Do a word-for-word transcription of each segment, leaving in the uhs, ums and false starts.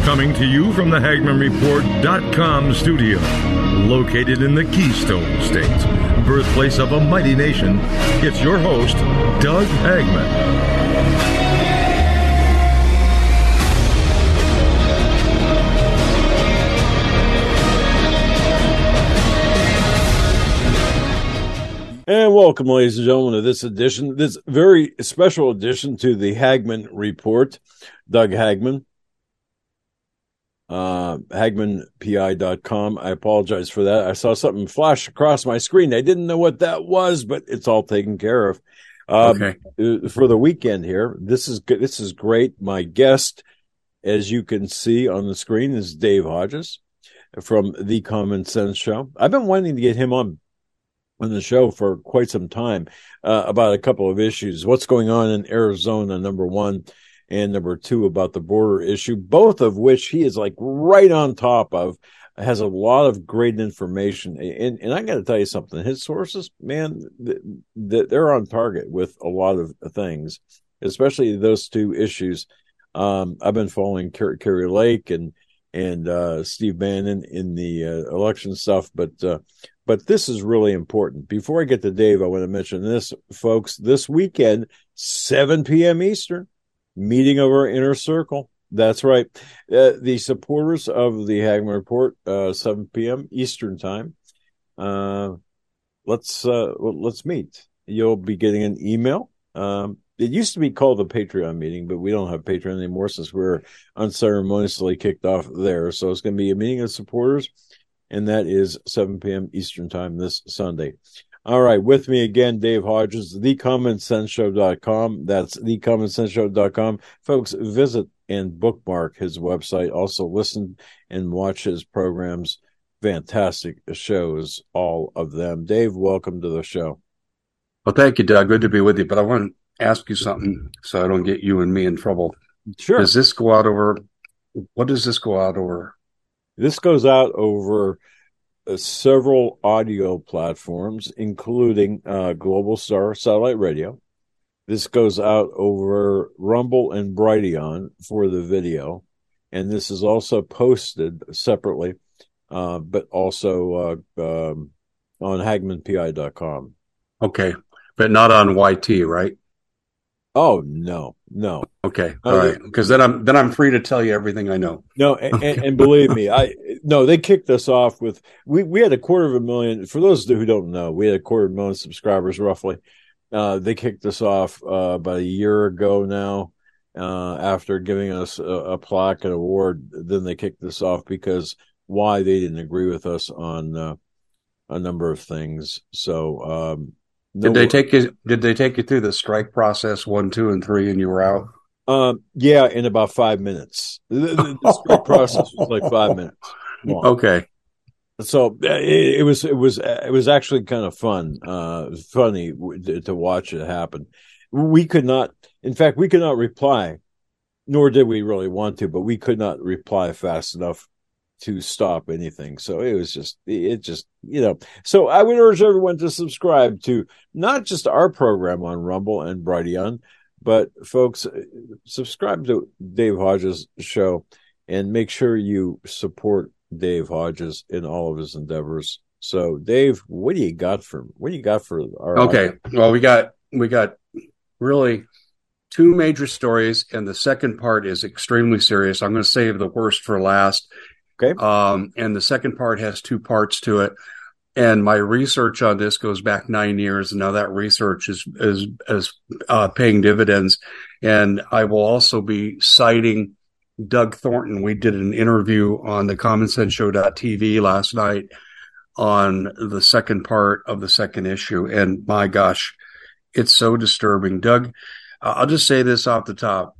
Coming to you from the Hagman Report dot com studio, located in the Keystone State, birthplace of a mighty nation, it's your host, Doug Hagman. And welcome, ladies and gentlemen, to this edition, this very special edition to the Hagman Report. Doug Hagman, uh, Hagman P I dot com. I apologize for that. I saw something flash across my screen. I didn't know what that was, but it's all taken care of. Um, okay. For the weekend here, this is good. This is great. My guest, as you can see on the screen, is Dave Hodges from The Common Sense Show. I've been wanting to get him on on the show for quite some time uh, about a couple of issues. What's going on in Arizona, number one, and number two, about the border issue, both of which he is like right on top of, has a lot of great information. And, and I got to tell you something, his sources, man, th- th- they're on target with a lot of things, especially those two issues. Um, I've been following Car- Carrie Lake and and uh, Steve Bannon in the uh, election stuff, but uh, But this is really important. Before I get to Dave, I want to mention this, folks. This weekend, seven p.m. Eastern, meeting of our inner circle. That's right. Uh, the supporters of the Hagman Report, uh, seven p.m. Eastern time. Uh, let's uh, well, let's meet. You'll be getting an email. Um, it used to be called the Patreon meeting, but we don't have Patreon anymore since we're unceremoniously kicked off there. So it's going to be a meeting of supporters. And that is seven p.m. Eastern time this Sunday. All right, with me again, Dave Hodges, the common sense show dot com. That's the common sense show dot com. Folks, visit and bookmark his website. Also listen and watch his programs. Fantastic shows, all of them. Dave, welcome to the show. Well, thank you, Doug. Good to be with you. But I want to ask you something so I don't get you and me in trouble. Sure. Does this go out over, what does this go out over? This goes out over uh, several audio platforms, including uh, Global Star Satellite Radio. This goes out over Rumble and Brighteon for the video. And this is also posted separately, uh, but also uh, um, on Hagman P I dot com. Okay. But not on Y T, right? Oh, no, no. Okay. All uh, right. Because then I'm then I'm free to tell you everything I know. No, and, okay. and, and believe me, I no, they kicked us off with we, we had a quarter of a million. For those who don't know, we had a quarter of a million subscribers roughly. Uh, they kicked us off uh, about a year ago now, uh, after giving us a, a plaque and award. Then they kicked us off because why they didn't agree with us on uh, a number of things. So. Um, Did they take you? Did they take you through the strike process one, two, and three, and you were out? Um, yeah, in about five minutes. The, the, the strike process was like five minutes long. Okay. So it, it was it was it was actually kind of fun, uh, funny to watch it happen. We could not, in fact, we could not reply, nor did we really want to, but we could not reply fast enough to stop anything. So it was just, it just, you know, so I would urge everyone to subscribe to not just our program on Rumble and Brighteon, but folks, subscribe to Dave Hodges' show and make sure you support Dave Hodges in all of his endeavors. So Dave, what do you got for, what do you got for our Okay. audience? Well, we got, we got really two major stories, and the second part is extremely serious. I'm going to save the worst for last. Okay. Um, and the second part has two parts to it. And my research on this goes back nine years. And now that research is, is, is, uh, paying dividends. And I will also be citing Doug Thornton. We did an interview on the common sense show dot t v last night on the second part of the second issue. And my gosh, it's so disturbing. Doug, I'll just say this off the top.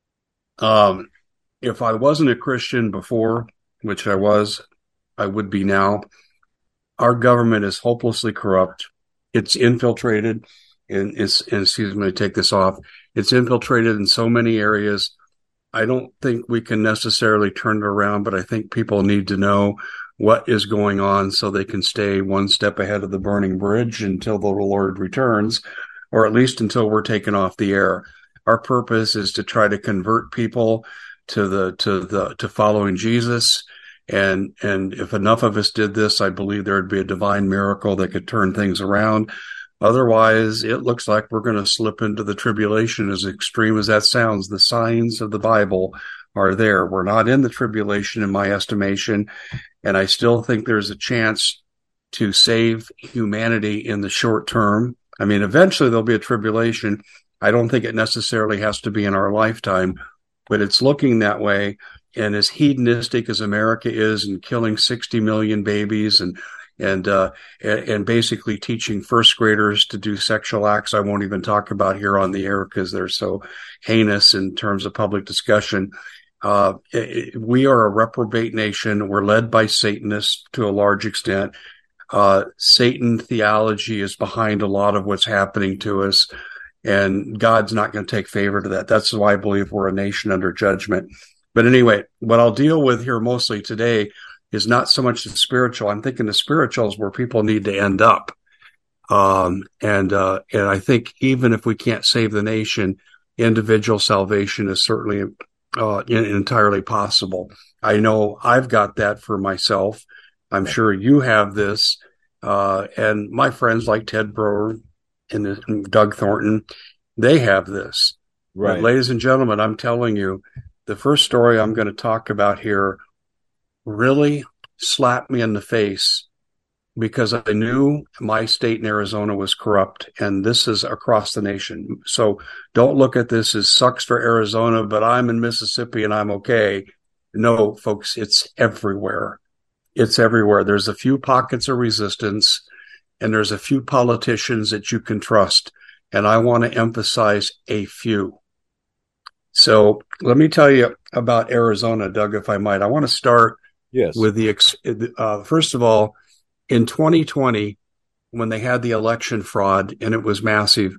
Um, if I wasn't a Christian before, which I was, I would be now. Our government is hopelessly corrupt. It's infiltrated, and it's, and excuse me to take this off. It's infiltrated in so many areas. I don't think we can necessarily turn it around, but I think people need to know what is going on so they can stay one step ahead of the burning bridge until the Lord returns, or at least until we're taken off the air. Our purpose is to try to convert people to the to the to following Jesus. And and if enough of us did this, I believe there would be a divine miracle that could turn things around. Otherwise, it looks like we're going to slip into the tribulation, as extreme as that sounds. The signs of the Bible are there. We're not in the tribulation, in my estimation, and I still think there's a chance to save humanity in the short term. I mean, eventually there'll be a tribulation. I don't think it necessarily has to be in our lifetime, but it's looking that way. And as hedonistic as America is in killing sixty million babies and and uh, and basically teaching first graders to do sexual acts I won't even talk about here on the air because they're so heinous in terms of public discussion. Uh, it, we are a reprobate nation. We're led by Satanists to a large extent. Uh, Satan theology is behind a lot of what's happening to us, and God's not going to take favor to that. That's why I believe we're a nation under judgment. But anyway, what I'll deal with here mostly today is not so much the spiritual. I'm thinking the spiritual is where people need to end up. Um, and, uh, and I think even if we can't save the nation, individual salvation is certainly, uh, entirely possible. I know I've got that for myself. I'm sure you have this. Uh, and my friends like Ted Broer and, and Doug Thornton, they have this. Right. But ladies and gentlemen, I'm telling you, the first story I'm going to talk about here really slapped me in the face because I knew my state in Arizona was corrupt, and this is across the nation. So don't look at this as sucks for Arizona, but I'm in Mississippi and I'm okay. No, folks, it's everywhere. It's everywhere. There's a few pockets of resistance, and there's a few politicians that you can trust, and I want to emphasize a few. So let me tell you about Arizona, Doug, if I might. I want to start yes. with the, uh, first of all, in twenty twenty, when they had the election fraud and it was massive,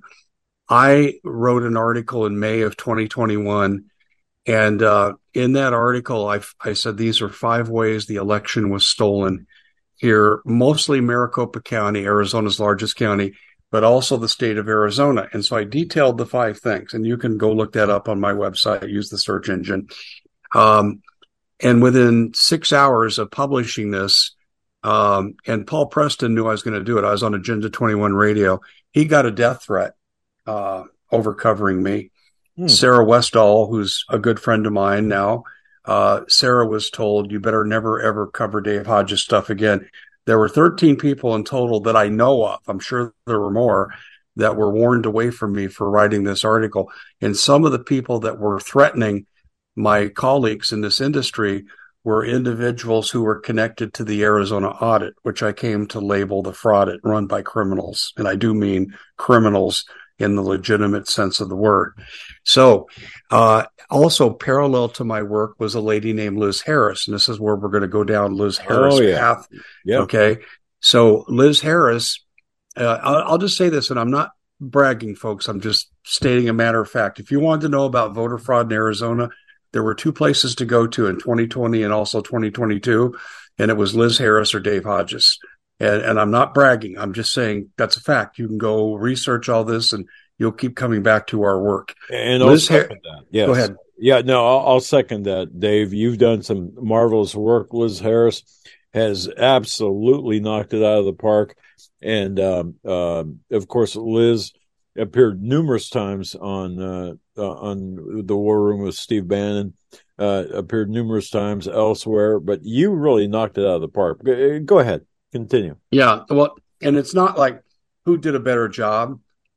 I wrote an article in May of twenty twenty-one. And uh, in that article, I, I said these are five ways the election was stolen here, mostly Maricopa County, Arizona's largest county, but also the state of Arizona. And so I detailed the five things, and you can go look that up on my website. Use the search engine. Um, and within six hours of publishing this, um, and Paul Preston knew I was going to do it. I was on Agenda twenty-one radio. He got a death threat uh, over covering me. Hmm. Sarah Westall, who's a good friend of mine now, uh, Sarah was told, you better never, ever cover Dave Hodges stuff again. There were thirteen people in total that I know of. I'm sure there were more that were warned away from me for writing this article. And some of the people that were threatening my colleagues in this industry were individuals who were connected to the Arizona audit, which I came to label the fraud run by criminals. And I do mean criminals in the legitimate sense of the word. So, uh, also parallel to my work was a lady named Liz Harris. And this is where we're going to go down Liz Harris' oh, yeah. path. Yep. Okay. So Liz Harris, uh, I'll, I'll just say this, and I'm not bragging, folks. I'm just stating a matter of fact. If you wanted to know about voter fraud in Arizona, there were two places to go to in twenty twenty and also twenty twenty-two. And it was Liz Harris or Dave Hodges. And, and I'm not bragging. I'm just saying that's a fact. You can go research all this and you'll keep coming back to our work. And Liz I'll second Har- that. Yes. Go ahead. Yeah, no, I'll, I'll second that, Dave. You've done some marvelous work. Liz Harris has absolutely knocked it out of the park. And, um, uh, of course, Liz appeared numerous times on uh, uh, on the War Room with Steve Bannon, uh, appeared numerous times elsewhere. But you really knocked it out of the park. Go ahead. Continue. Yeah, well, and it's not like who did a better job.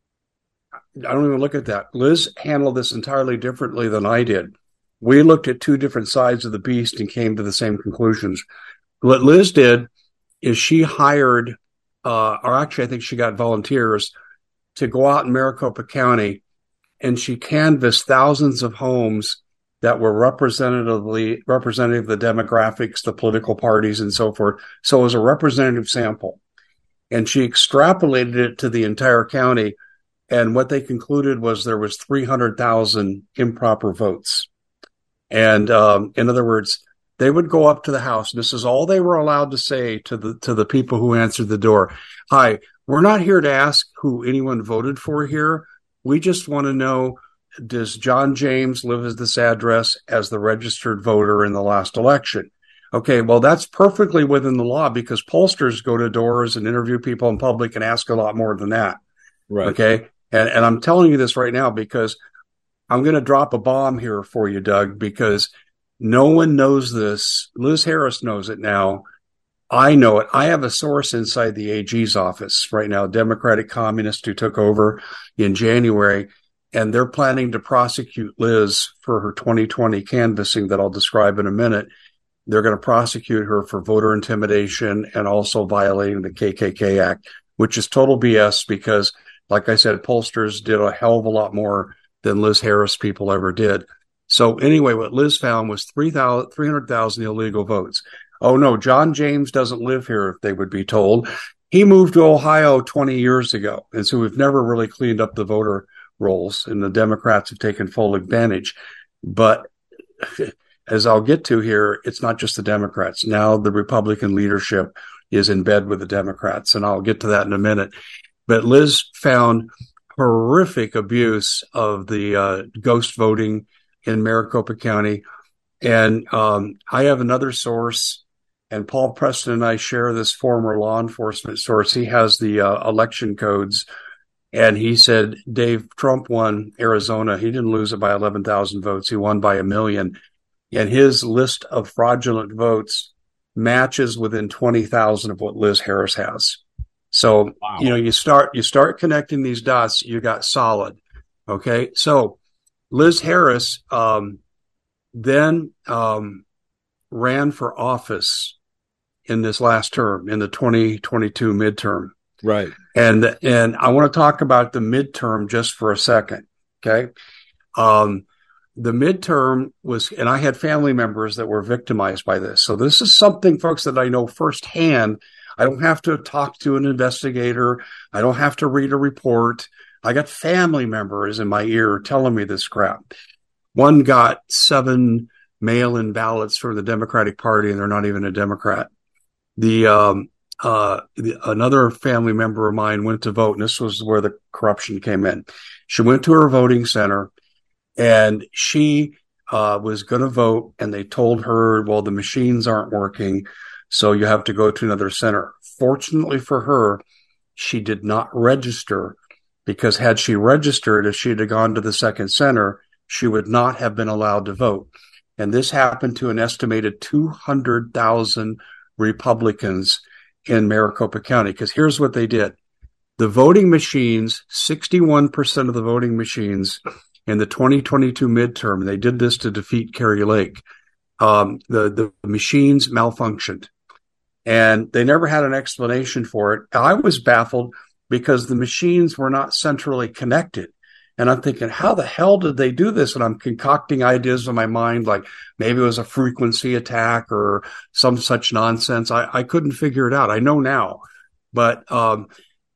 I don't even look at that. Liz handled this entirely differently than I did. We looked at two different sides of the beast and came to the same conclusions. What Liz did is she hired, uh, or actually I think she got volunteers to go out in Maricopa County, and she canvassed thousands of homes that were representatively representative of the demographics, the political parties, and so forth. So it was a representative sample. And she extrapolated it to the entire county. And what they concluded was there was three hundred thousand improper votes. And um, in other words, they would go up to the house. And this is all they were allowed to say to the to the people who answered the door. Hi, we're not here to ask who anyone voted for here. We just want to know does John James live at this address as the registered voter in the last election? Okay, well, that's perfectly within the law because pollsters go to doors and interview people in public and ask a lot more than that. Right. Okay. And, and I'm telling you this right now because I'm going to drop a bomb here for you, Doug, because no one knows this. Liz Harris knows it now. I know it. I have a source inside the A G's office right now, Democratic communist who took over in January, and they're planning to prosecute Liz for her twenty twenty canvassing that I'll describe in a minute. They're going to prosecute her for voter intimidation and also violating the K K K Act, which is total B S because, like I said, pollsters did a hell of a lot more than Liz Harris people ever did. So anyway, what Liz found was three hundred thousand illegal votes. Oh, no, John James doesn't live here, they would be told. He moved to Ohio twenty years ago. And so we've never really cleaned up the voter rolls, and the Democrats have taken full advantage. But as I'll get to here, it's not just the Democrats. Now the Republican leadership is in bed with the Democrats, and I'll get to that in a minute. But Liz found horrific abuse of the uh, ghost voting in Maricopa County. And um, I have another source, and Paul Preston and I share this former law enforcement source. He has the uh, election codes, and he said, Dave, Trump won Arizona. He didn't lose it by eleven thousand votes. He won by a million. And his list of fraudulent votes matches within twenty thousand of what Liz Harris has. So, wow. you know, you start, you start connecting these dots, you got solid. Okay. So Liz Harris, um, then, um, ran for office in this last term, in the twenty twenty-two midterm. Right. And, and I want to talk about the midterm just for a second. Okay. Um, the midterm was, and I had family members that were victimized by this. So this is something, folks, that I know firsthand. I don't have to talk to an investigator. I don't have to read a report. I got family members in my ear telling me this crap. One got seven mail-in ballots for the Democratic Party, and they're not even a Democrat. The, um, uh, the, another family member of mine went to vote, and this was where the corruption came in. She went to her voting center, and she uh, was going to vote, and they told her, well, the machines aren't working, so you have to go to another center. Fortunately for her, she did not register, because had she registered, if she had gone to the second center, she would not have been allowed to vote. And this happened to an estimated two hundred thousand Republicans in Maricopa County, because here's what they did. The voting machines, sixty-one percent of the voting machines in the twenty twenty-two midterm, they did this to defeat Kerry Lake. Um, the, the machines malfunctioned, and they never had an explanation for it. I was baffled because the machines were not centrally connected. And I'm thinking, how the hell did they do this? And I'm concocting ideas in my mind, like maybe it was a frequency attack or some such nonsense. I, I couldn't figure it out. I know now. But um,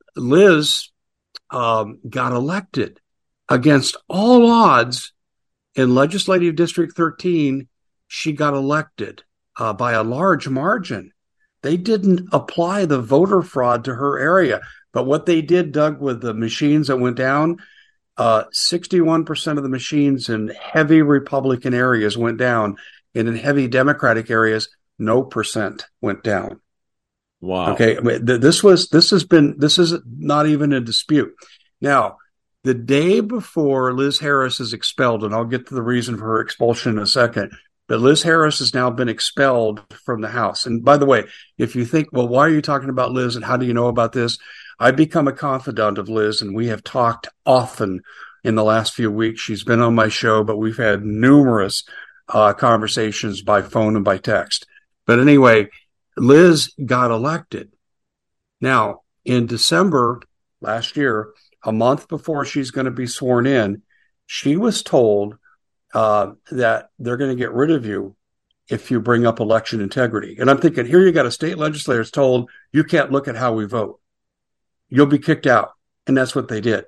Liz um, got elected against all odds in Legislative District thirteen. She got elected uh, by a large margin. They didn't apply the voter fraud to her area. But what they did, Doug, with the machines that went down, uh, sixty-one percent of the machines in heavy Republican areas went down. And in heavy Democratic areas, no percent went down. Wow. Okay. This was, this has been, this is not even a dispute. Now, the day before Liz Harris is expelled, and I'll get to the reason for her expulsion in a second, but Liz Harris has now been expelled from the House. And by the way, if you think, well, why are you talking about Liz and how do you know about this? I've become a confidant of Liz, and we have talked often in the last few weeks. She's been on my show, but we've had numerous uh, conversations by phone and by text. But anyway, Liz got elected. Now, in December last year, a month before she's going to be sworn in, she was told uh, that they're going to get rid of you if you bring up election integrity. And I'm thinking, here you got a state legislator told you can't look at how we vote. You'll be kicked out. And that's what they did.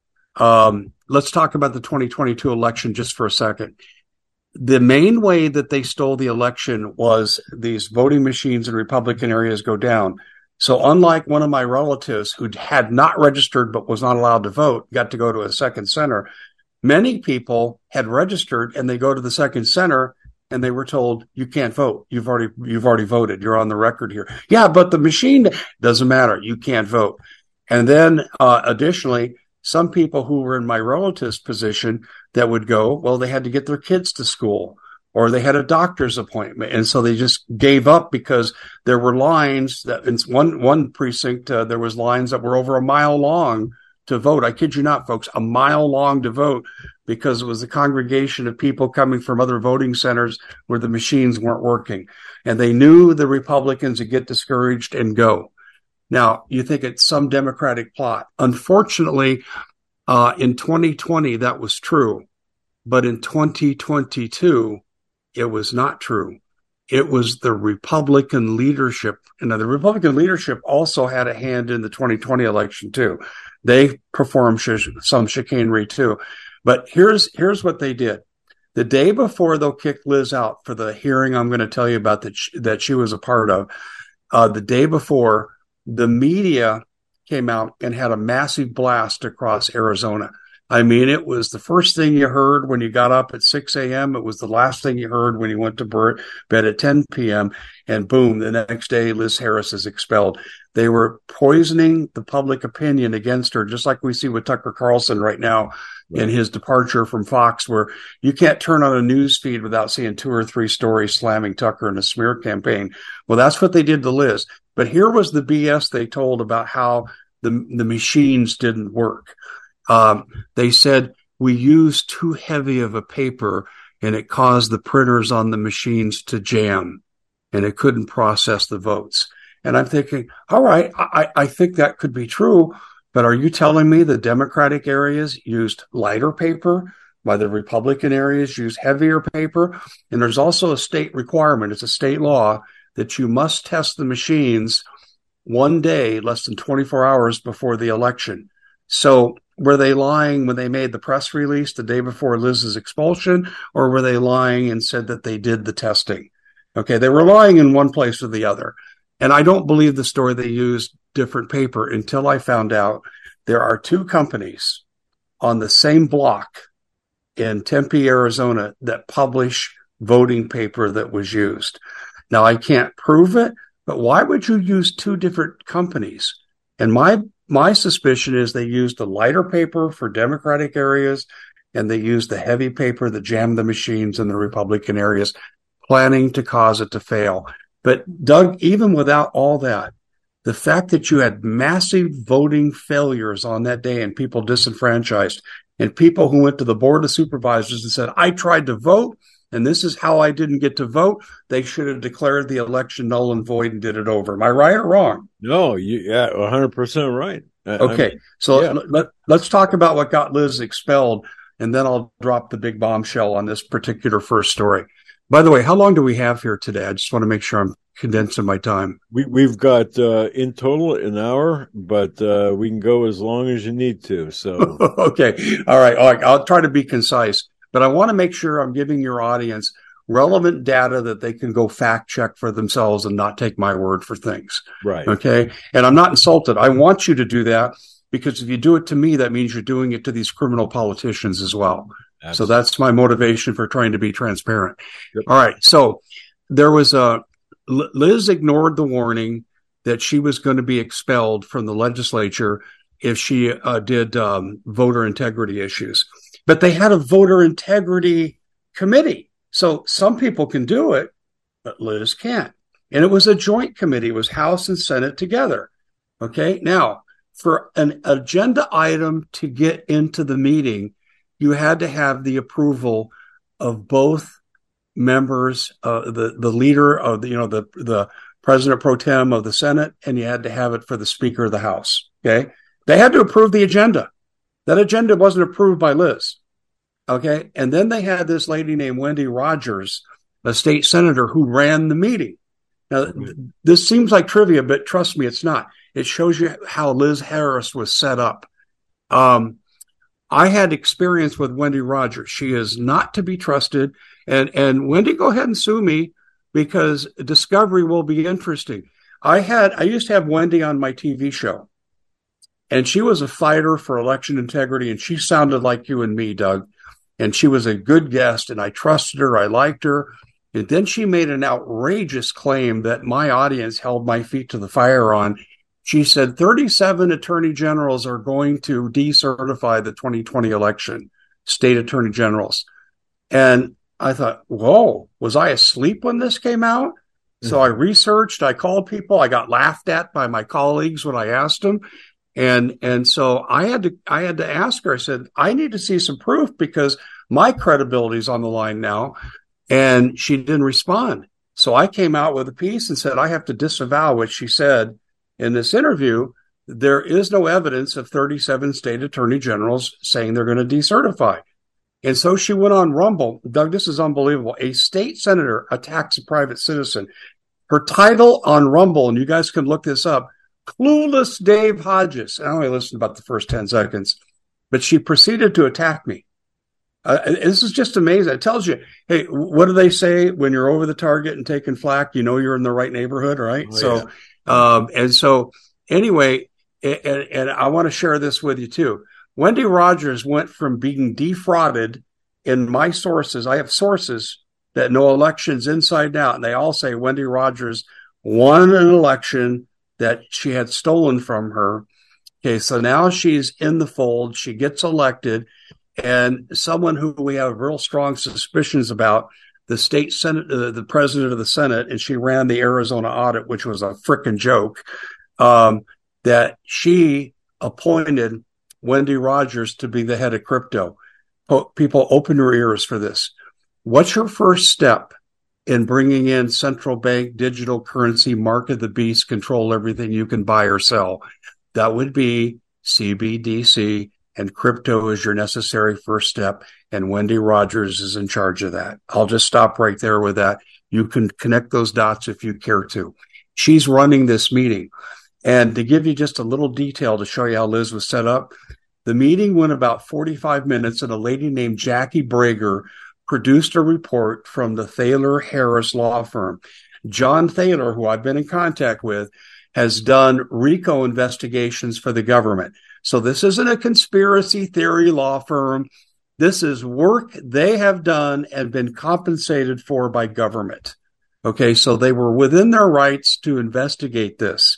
Um, let's talk about the twenty twenty-two election just for a second. The main way that they stole the election was these voting machines in Republican areas go down. So unlike one of my relatives who had not registered but was not allowed to vote, got to go to a second center, Many people had registered and they go to the second center and they were told, you can't vote. You've already, you've already voted. You're on the record here. Yeah, but the machine doesn't matter. You can't vote. And then uh, additionally, some people who were in my relative's position that would go, well, they had to get their kids to school or they had a doctor's appointment. And so they just gave up because there were lines that in one, one precinct, uh, there was lines that were over a mile long to vote. I kid you not, folks, a mile long to vote because it was a congregation of people coming from other voting centers where the machines weren't working. And they knew the Republicans would get discouraged and go. Now, you think it's some Democratic plot. Unfortunately, uh, in twenty twenty, that was true. But in twenty twenty-two, it was not true. It was the Republican leadership. And the Republican leadership also had a hand in the twenty twenty election, too. They performed sh- some chicanery, too. But here's here's what they did. The day before they'll kick Liz out for the hearing I'm going to tell you about that she, that she was a part of, uh, the day before, the media came out and had a massive blast across Arizona. I mean, it was the first thing you heard when you got up at six a.m. It was the last thing you heard when you went to bed at ten p.m. And boom, the next day, Liz Harris is expelled. They were poisoning the public opinion against her, just like we see with Tucker Carlson right now in his departure from Fox, where you can't turn on a news feed without seeing two or three stories slamming Tucker in a smear campaign. Well, that's what they did to Liz. But here was the B S they told about how the, the machines didn't work. Um, they said, we used too heavy of a paper and it caused the printers on the machines to jam and it couldn't process the votes. And I'm thinking, all right, I, I think that could be true, but are you telling me the Democratic areas used lighter paper while the Republican areas used heavier paper? And there's also a state requirement. It's a state law that you must test the machines one day, less than twenty-four hours before the election. So were they lying when they made the press release the day before Liz's expulsion, or were they lying and said that they did the testing? Okay, they were lying in one place or the other. And I don't believe the story they used different paper until I found out there are two companies on the same block in Tempe, Arizona, that publish voting paper that was used. Now, I can't prove it, but why would you use two different companies? And my my suspicion is they used the lighter paper for Democratic areas, and they used the heavy paper that jammed the machines in the Republican areas, planning to cause it to fail. But Doug, even without all that, the fact that you had massive voting failures on that day and people disenfranchised, and people who went to the Board of Supervisors and said, I tried to vote, and this is how I didn't get to vote, they should have declared the election null and void and did it over. Am I right or wrong? No, you, yeah, one hundred percent right. Okay, I mean, so yeah. let, let's talk about what got Liz expelled, and then I'll drop the big bombshell on this particular first story. By the way, how long do we have here today? I just want to make sure I'm condensing my time. We, we've got uh, in total an hour, but uh, we can go as long as you need to. So okay, all right, all right. I'll try to be concise, but I want to make sure I'm giving your audience relevant data that they can go fact check for themselves and not take my word for things. Right. Okay. And I'm not insulted. I want you to do that, because if you do it to me, that means you're doing it to these criminal politicians as well. Absolutely. So that's my motivation for trying to be transparent. Yep. All right. So there was a Liz ignored the warning that she was going to be expelled from the legislature if she uh, did um, voter integrity issues. But they had a voter integrity committee. So some people can do it, but Liz can't. And it was a joint committee. It was House and Senate together. Okay. Now, for an agenda item to get into the meeting, you had to have the approval of both members, uh, the, the leader of the, you know, the, the president pro tem of the Senate, and you had to have it for the Speaker of the House. Okay. They had to approve the agenda. That agenda wasn't approved by Liz. Okay. And then they had this lady named Wendy Rogers, a state senator, who ran the meeting. Now, mm-hmm. this seems like trivia, but trust me, it's not. It shows you how Liz Harris was set up. Um, I had experience with Wendy Rogers. She is not to be trusted. And, and Wendy, go ahead and sue me, because Discovery will be interesting. I had, I used to have Wendy on my T V show. And she was a fighter for election integrity, and she sounded like you and me, Doug. And she was a good guest, and I trusted her. I liked her. And then she made an outrageous claim that my audience held my feet to the fire on. She said thirty-seven attorney generals are going to decertify the twenty twenty election, state attorney generals. And I thought, whoa, was I asleep when this came out? Mm-hmm. So I researched, I called people, I got laughed at by my colleagues when I asked them. And, and so I had to, I had to ask her, I said, I need to see some proof because my credibility is on the line now. And she didn't respond. So I came out with a piece and said, I have to disavow what she said in this interview. There is no evidence of thirty-seven state attorney generals saying they're going to decertify. And so she went on Rumble. Doug, this is unbelievable. A state senator attacks a private citizen. Her title on Rumble, and you guys can look this up, Clueless Dave Hodges. I only listened about the first ten seconds, but she proceeded to attack me. Uh, this is just amazing. It tells you, hey, what do they say when you're over the target and taking flack? You know you're in the right neighborhood, right? Oh, so, yeah. um, and so anyway, and, and I want to share this with you too. Wendy Rogers went from being defrauded in my sources. I have sources that know elections inside and out, and they all say Wendy Rogers won an election that she had stolen from her. Okay, so now she's in the fold. She gets elected. And someone who we have real strong suspicions about, the state Senate, uh, the president of the Senate, and she ran the Arizona audit, which was a frickin' joke, um, that she appointed Wendy Rogers to be the head of crypto. Po- people, open your ears for this. What's your first step in bringing in central bank digital currency, market the beast, control everything you can buy or sell? That would be C B D C. And crypto is your necessary first step, and Wendy Rogers is in charge of that. I'll just stop right there with that. You can connect those dots if you care to. She's running this meeting. And to give you just a little detail to show you how Liz was set up, the meeting went about forty-five minutes, and a lady named Jackie Brager produced a report from the Thaler Harris law firm. John Thaler, who I've been in contact with, has done RICO investigations for the government. So this isn't a conspiracy theory law firm. This is work they have done and been compensated for by government. Okay, so they were within their rights to investigate this.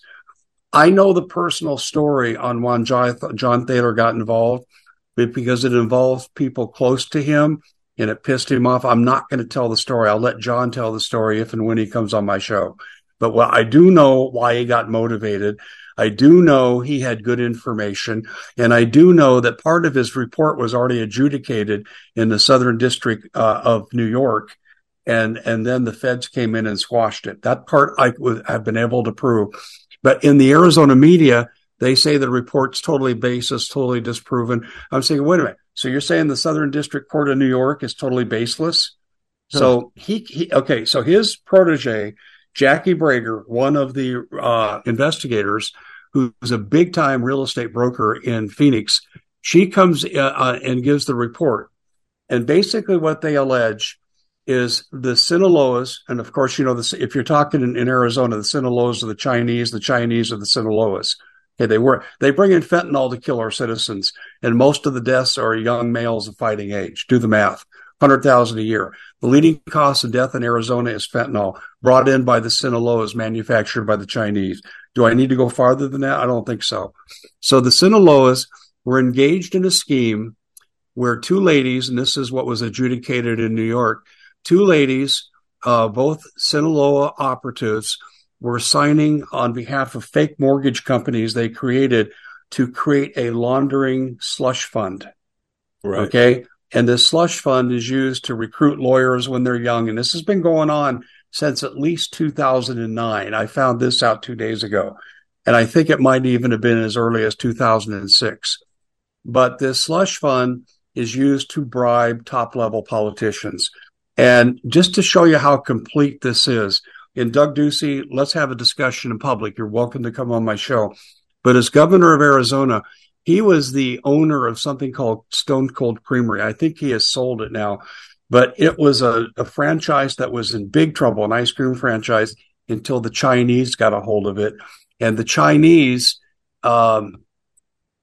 I know the personal story on when John Thaler got involved, because it involves people close to him and it pissed him off. I'm not going to tell the story. I'll let John tell the story if and when he comes on my show. But what I do know why he got motivated. I do know he had good information, and I do know that part of his report was already adjudicated in the Southern District uh, of New York, and and then the feds came in and squashed it. That part I would have been able to prove. But in the Arizona media, they say the report's totally baseless, totally disproven. I'm saying, wait a minute. So you're saying the Southern District Court of New York is totally baseless? Huh. So he, he okay, so his protege, Jackie Brager, one of the uh, investigators, who's a big-time real estate broker in Phoenix, she comes uh, uh, and gives the report. And basically what they allege is the Sinaloas, and of course, you know, this, if you're talking in, in Arizona, the Sinaloas are the Chinese, the Chinese are the Sinaloas. Okay, they were they bring in fentanyl to kill our citizens, and most of the deaths are young males of fighting age. Do the math. one hundred thousand a year. The leading cause of death in Arizona is fentanyl, brought in by the Sinaloas, manufactured by the Chinese. Do I need to go farther than that? I don't think so. So the Sinaloas were engaged in a scheme where two ladies, and this is what was adjudicated in New York, two ladies, uh, both Sinaloa operatives, were signing on behalf of fake mortgage companies they created to create a laundering slush fund. Right. Okay. And this slush fund is used to recruit lawyers when they're young. And this has been going on since at least two thousand nine. I found this out two days ago. And I think it might even have been as early as two thousand six. But this slush fund is used to bribe top-level politicians. And just to show you how complete this is, in Doug Ducey, let's have a discussion in public. You're welcome to come on my show. But as governor of Arizona, he was the owner of something called Stone Cold Creamery. I think he has sold it now. But it was a, a franchise that was in big trouble, an ice cream franchise, until the Chinese got a hold of it. And the Chinese um,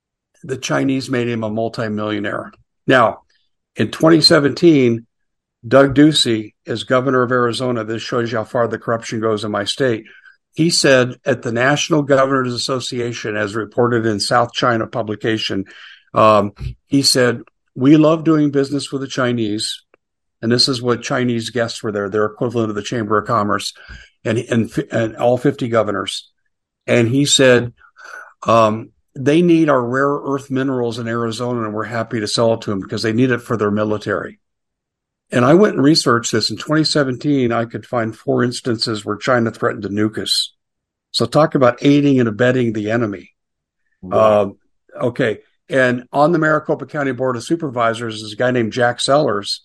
the Chinese made him a multimillionaire. Now, in twenty seventeen, Doug Ducey, as governor of Arizona, this shows you how far the corruption goes in my state. He said at the National Governors Association, as reported in South China publication, um, he said, we love doing business with the Chinese. And this is what Chinese guests were there, their equivalent of the Chamber of Commerce, and, and, and all fifty governors. And he said, um, they need our rare earth minerals in Arizona, and we're happy to sell it to them because they need it for their military. And I went and researched this. In twenty seventeen, I could find four instances where China threatened to nuke us. So talk about aiding and abetting the enemy. Wow. Um, okay. And on the Maricopa County Board of Supervisors is a guy named Jack Sellers.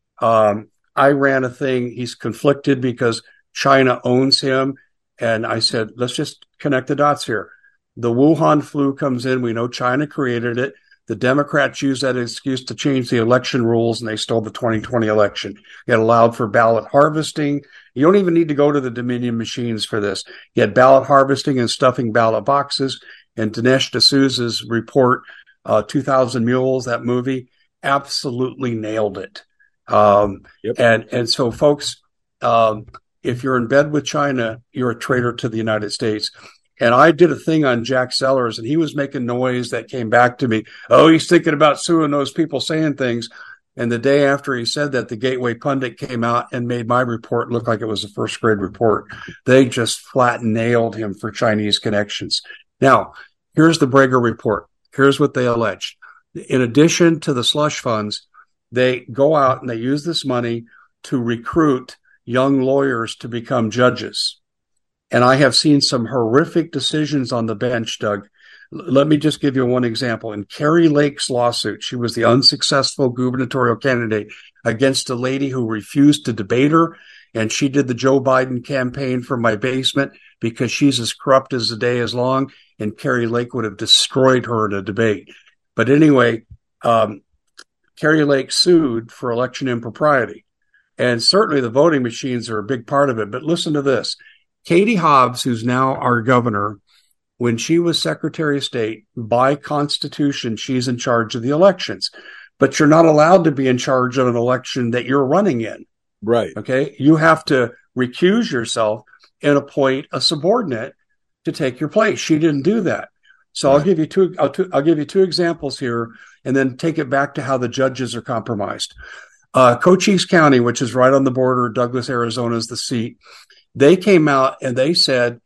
Um, I ran a thing. He's conflicted because China owns him. And I said, let's just connect the dots here. The Wuhan flu comes in. We know China created it. The Democrats used that excuse to change the election rules, and they stole the twenty twenty election. It allowed for ballot harvesting. You don't even need to go to the Dominion machines for this. You had ballot harvesting and stuffing ballot boxes. And Dinesh D'Souza's report, uh, two thousand Mules, that movie, absolutely nailed it. Um, yep. and, and so folks, um, if you're in bed with China, you're a traitor to the United States. And I did a thing on Jack Sellers, and he was making noise that came back to me. Oh, he's thinking about suing those people saying things. And the day after he said that, the Gateway Pundit came out and made my report look like it was a first grade report. They just flat nailed him for Chinese connections. Now, here's the Brager report. Here's what they alleged. In addition to the slush funds, they go out and they use this money to recruit young lawyers to become judges. And I have seen some horrific decisions on the bench, Doug. L- let me just give you one example. In Kari Lake's lawsuit, she was the unsuccessful gubernatorial candidate against a lady who refused to debate her. And she did the Joe Biden campaign from my basement because she's as corrupt as the day is long. And Kari Lake would have destroyed her in a debate. But anyway, um, Kari Lake sued for election impropriety. And certainly the voting machines are a big part of it. But listen to this. Katie Hobbs, who's now our governor, when she was Secretary of State, by Constitution, she's in charge of the elections. But you're not allowed to be in charge of an election that you're running in. Right. Okay. You have to recuse yourself and appoint a subordinate to take your place. She didn't do that. So right. I'll give you two, I'll, two, I'll give you two examples here and then take it back to how the judges are compromised. Uh, Cochise County, which is right on the border, Douglas, Arizona is the seat. They came out and they said,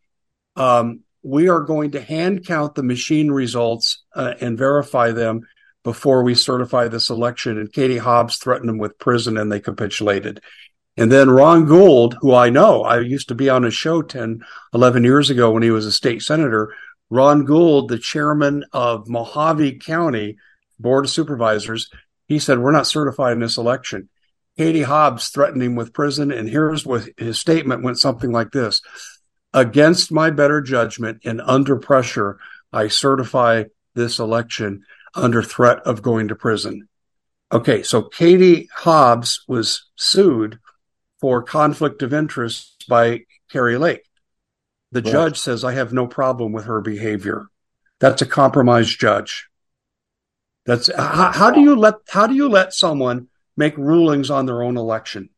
um, we are going to hand count the machine results uh, and verify them before we certify this election. And Katie Hobbs threatened them with prison, and they capitulated. And then Ron Gould, who I know, I used to be on his show ten, eleven years ago when he was a state senator. Ron Gould, the chairman of Mojave County Board of Supervisors, he said, we're not certifying this election. Katie Hobbs threatened him with prison, and here's what his statement went something like this. Against my better judgment and under pressure, I certify this election under threat of going to prison. Okay, so Katie Hobbs was sued for conflict of interest by Kari Lake. The right. judge says, I have no problem with her behavior. That's a compromised judge. That's how, how do you let how do you let someone make rulings on their own election?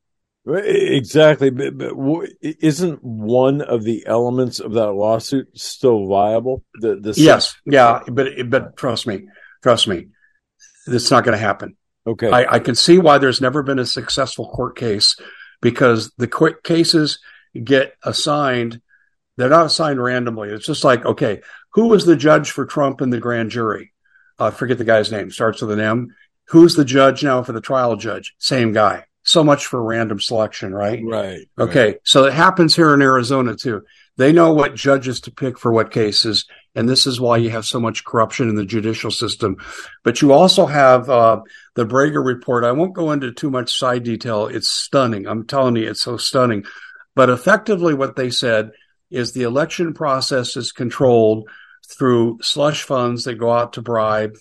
Exactly, but, but isn't one of the elements of that lawsuit still viable? The, the yes, yeah, but but trust me, trust me, it's not going to happen. Okay, I, I can see why there's never been a successful court case, because the court cases get assigned. They're not assigned randomly. It's just like, okay, who was the judge for Trump in the grand jury? I uh, forget the guy's name. Starts with an M. Who's the judge now for the trial judge? Same guy. So much for random selection, right? Right. Okay. Right. So it happens here in Arizona too. They know what judges to pick for what cases. And this is why you have so much corruption in the judicial system. But you also have uh, the Brager report. I won't go into too much side detail. It's stunning. I'm telling you, it's so stunning. But effectively what they said is the election process is controlled through slush funds that go out to bribe,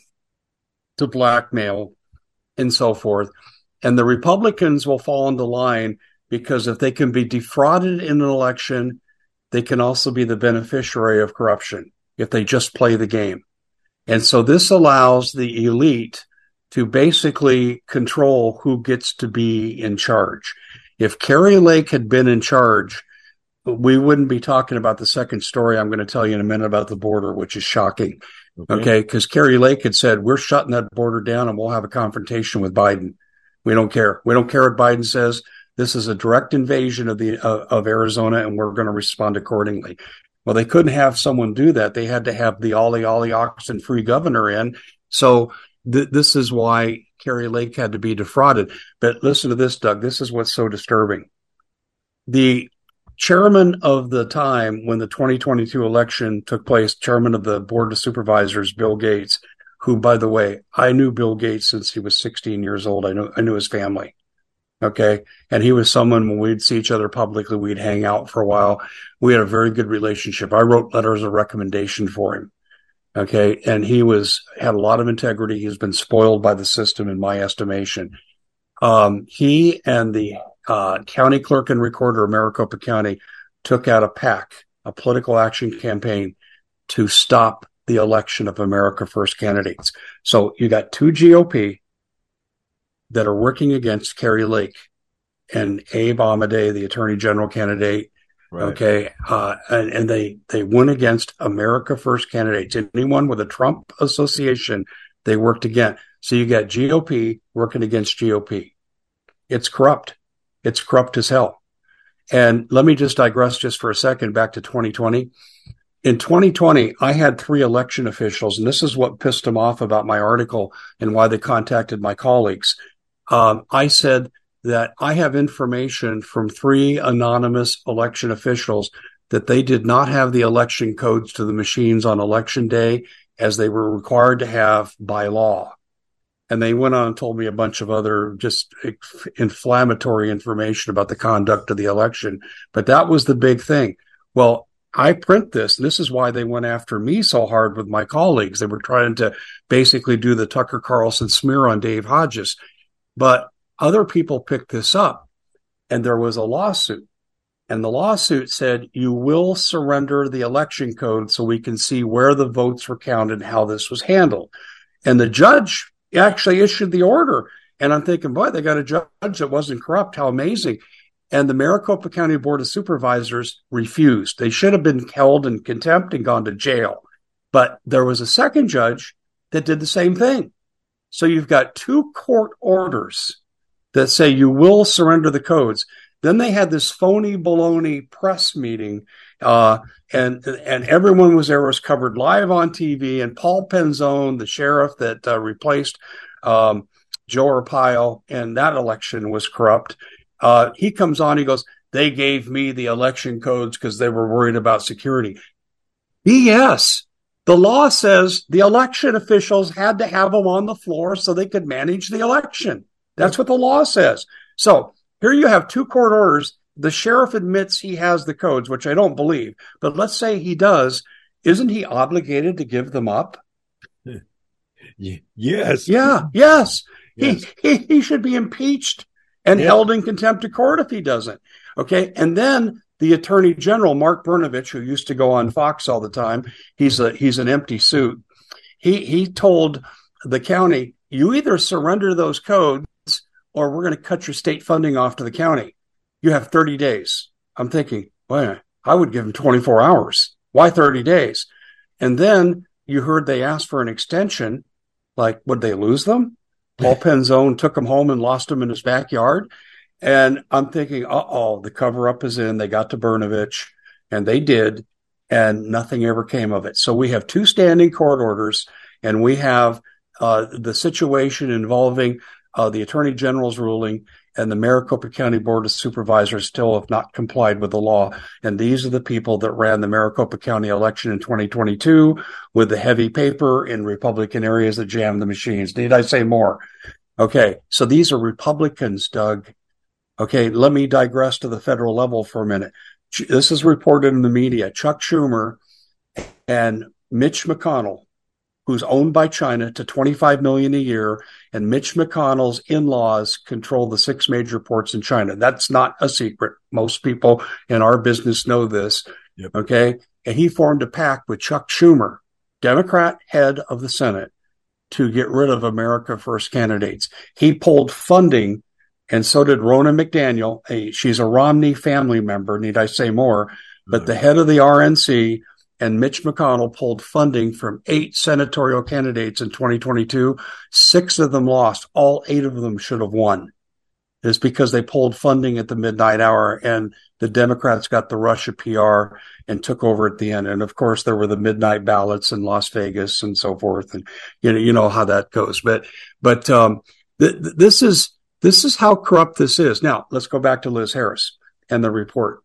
to blackmail, and so forth. And the Republicans will fall into line because if they can be defrauded in an election, they can also be the beneficiary of corruption if they just play the game. And so this allows the elite to basically control who gets to be in charge. If Kari Lake had been in charge, we wouldn't be talking about the second story I'm going to tell you in a minute about the border, which is shocking. Okay, because okay? Kari Lake had said, we're shutting that border down and we'll have a confrontation with Biden. We don't care. We don't care what Biden says. This is a direct invasion of the uh, of Arizona, and we're going to respond accordingly. Well, they couldn't have someone do that. They had to have the Ollie Ollie oxen free governor in. So th- this is why Kari Lake had to be defrauded. But listen to this, Doug. This is what's so disturbing. The chairman of the time when the twenty twenty-two election took place, chairman of the board of supervisors, Bill Gates, who, by the way, I knew Bill Gates since he was sixteen years old. I knew, I knew his family. Okay. And he was someone, when we'd see each other publicly, we'd hang out for a while. We had a very good relationship. I wrote letters of recommendation for him. Okay. And he was, had a lot of integrity. He's been spoiled by the system, in my estimation. Um, he and the uh, county clerk and recorder of Maricopa County took out a PAC, a political action campaign, to stop the election of America First candidates. So you got two G O P that are working against Kari Lake and Abe Amadei, the attorney general candidate. Right. Okay. Uh, and, and they, they went against America First candidates. Anyone with a Trump association, they worked against. So you got G O P working against G O P. It's corrupt. It's corrupt as hell. And let me just digress just for a second back to twenty twenty. In twenty twenty, I had three election officials, and this is what pissed them off about my article and why they contacted my colleagues. Um, I said that I have information from three anonymous election officials that they did not have the election codes to the machines on election day as they were required to have by law. And they went on and told me a bunch of other just inflammatory information about the conduct of the election. But that was the big thing. Well, I print this, and this is why they went after me so hard with my colleagues. They were trying to basically do the Tucker Carlson smear on Dave Hodges. But other people picked this up, and there was a lawsuit. And the lawsuit said, you will surrender the election code so we can see where the votes were counted and how this was handled. And the judge actually issued the order. And I'm thinking, boy, they got a judge that wasn't corrupt. How amazing. And the Maricopa County Board of Supervisors refused. They should have been held in contempt and gone to jail. But there was a second judge that did the same thing. So you've got two court orders that say you will surrender the codes. Then they had this phony baloney press meeting, uh, and and everyone was there. It was covered live on T V. And Paul Penzone, the sheriff that uh, replaced um, Joe Arpaio, and that election was corrupt. Uh, he comes on, he goes, they gave me the election codes because they were worried about security. B S. The law says the election officials had to have them on the floor so they could manage the election. That's what the law says. So here you have two court orders. The sheriff admits he has the codes, which I don't believe. But let's say he does. Isn't he obligated to give them up? Yes. Yeah, yes. yes. He, he, he should be impeached and yeah. held in contempt of court if he doesn't. Okay. And then the attorney general, Mark Brnovich, who used to go on Fox all the time, he's a, he's an empty suit. He, he told the county, you either surrender those codes or we're going to cut your state funding off to the county. You have thirty days. I'm thinking, well, I would give him twenty-four hours. Why thirty days? And then you heard they asked for an extension. Like, would they lose them? Paul Penzone took them home and lost them in his backyard. And I'm thinking, uh-oh, the cover-up is in. They got to Brnovich, and they did, and nothing ever came of it. So we have two standing court orders, and we have uh, the situation involving uh, the Attorney General's ruling, and the Maricopa County Board of Supervisors still have not complied with the law. And these are the people that ran the Maricopa County election in twenty twenty-two with the heavy paper in Republican areas that jammed the machines. Need I say more? Okay, so these are Republicans, Doug. Okay, let me digress to the federal level for a minute. This is reported in the media. Chuck Schumer and Mitch McConnell, who's owned by China to twenty-five million dollars a year, and Mitch McConnell's in-laws control the six major ports in China. That's not a secret. Most people in our business know this. Yep. Okay, and he formed a pact with Chuck Schumer Democrat head of the Senate, to get rid of America First candidates. He pulled funding, and so did Ronna McDaniel. A, she's a Romney family member, need I say more? But the head of the R N C and Mitch McConnell pulled funding from eight senatorial candidates in twenty twenty-two. Six of them lost. All eight of them should have won. It's because they pulled funding at the midnight hour, and the Democrats got the rush of P R and took over at the end. And of course, there were the midnight ballots in Las Vegas and so forth. And you know, you know how that goes. But, but um, th- th- this is this is how corrupt this is. Now, let's go back to Liz Harris and the report.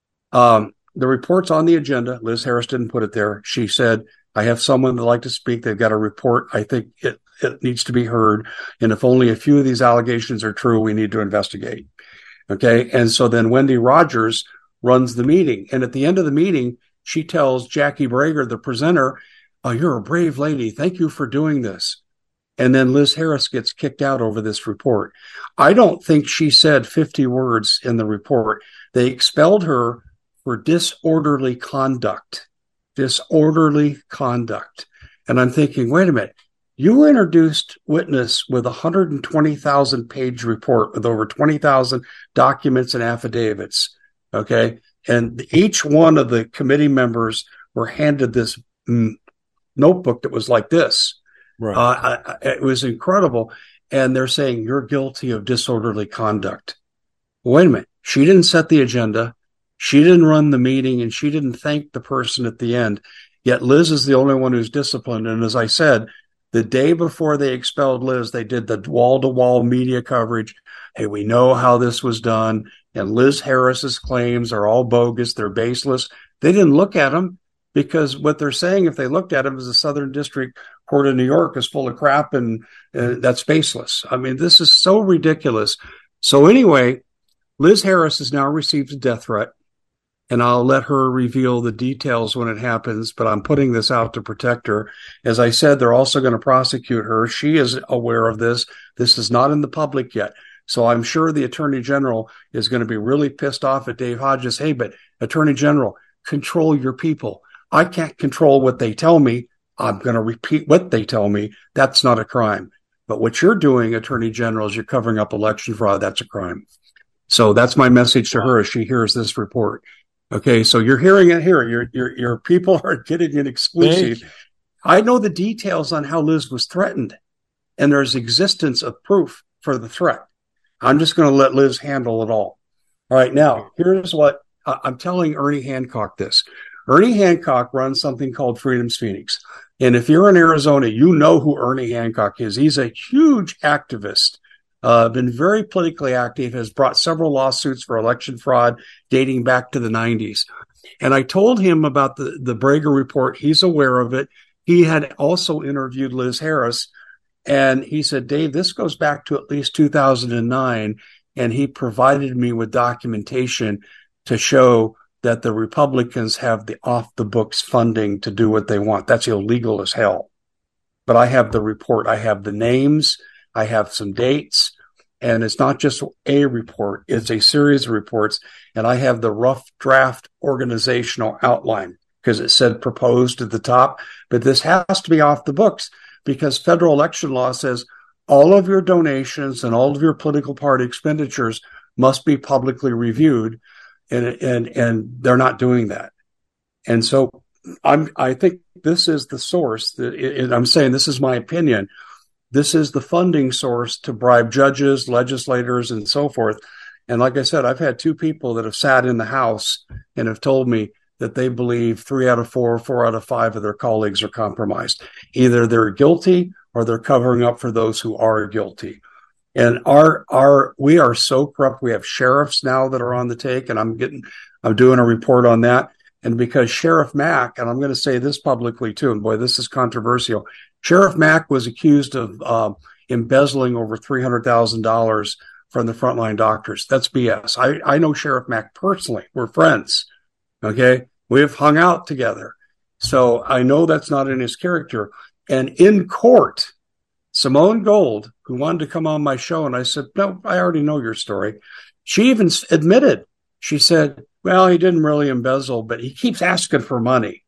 Um, the report's on the agenda. Liz Harris didn't put it there. She said, "I have someone that'd like to speak. They've got a report. I think it." It needs to be heard. And if only a few of these allegations are true, we need to investigate. Okay. And so then Wendy Rogers runs the meeting. And at the end of the meeting, she tells Jackie Brager, the presenter, "Oh, you're a brave lady. Thank you for doing this." And then Liz Harris gets kicked out over this report. I don't think she said fifty words in the report. They expelled her for disorderly conduct. Disorderly conduct. And I'm thinking, wait a minute. You introduced witness with a one hundred twenty thousand page report with over twenty thousand documents and affidavits. Okay. And each one of the committee members were handed this mm, notebook that was like this. Right. Uh, I, it was incredible. And they're saying you're guilty of disorderly conduct. Wait a minute. She didn't set the agenda. She didn't run the meeting, and she didn't thank the person at the end. Yet Liz is the only one who's disciplined. And as I said, the day before they expelled Liz, they did the wall-to-wall media coverage. Hey, we know how this was done, and Liz Harris's claims are all bogus. They're baseless. They didn't look at them, because what they're saying, if they looked at them, is the Southern District Court of New York is full of crap, and uh, that's baseless. I mean, this is so ridiculous. So anyway, Liz Harris has now received a death threat, and I'll let her reveal the details when it happens, but I'm putting this out to protect her. As I said, they're also going to prosecute her. She is aware of this. This is not in the public yet. So I'm sure the Attorney General is going to be really pissed off at Dave Hodges. Hey, but Attorney General, control your people. I can't control what they tell me. I'm going to repeat what they tell me. That's not a crime. But what you're doing, Attorney General, is you're covering up election fraud. That's a crime. So that's my message to her as she hears this report. Okay, so you're hearing it here. Your your your people are getting an exclusive. I know the details on how Liz was threatened, and there's existence of proof for the threat. I'm just going to let Liz handle it all. All right, now, here's what uh, I'm telling Ernie Hancock this. Ernie Hancock runs something called Freedom's Phoenix. And if you're in Arizona, you know who Ernie Hancock is. He's a huge activist. Uh, been very politically active, has brought several lawsuits for election fraud dating back to the nineties. And I told him about the, the Brager report. He's aware of it. He had also interviewed Liz Harris. And he said, Dave, this goes back to at least two thousand nine. And he provided me with documentation to show that the Republicans have the off-the-books funding to do what they want. That's illegal as hell. But I have the report. I have the names. I have some dates, and it's not just a report. It's a series of reports, and I have the rough draft organizational outline because it said proposed at the top, but this has to be off the books because federal election law says all of your donations and all of your political party expenditures must be publicly reviewed, and and and they're not doing that. And so I'm I think this is the source that, and I'm saying this is my opinion. This is the funding source to bribe judges, legislators, and so forth. And like I said, I've had two people that have sat in the House and have told me that they believe three out of four, four out of five of their colleagues are compromised. Either they're guilty or they're covering up for those who are guilty. And our, our, we are so corrupt. We have sheriffs now that are on the take, and I'm getting, I'm doing a report on that. And because Sheriff Mack, and I'm going to say this publicly too, and boy, this is controversial. Sheriff Mack was accused of uh, embezzling over three hundred thousand dollars from the frontline doctors. That's B S. I, I know Sheriff Mack personally. We're friends. Okay. We've hung out together. So I know that's not in his character. And in court, Simone Gold, who wanted to come on my show, and I said, no, I already know your story. She even admitted, she said, well, he didn't really embezzle, but he keeps asking for money.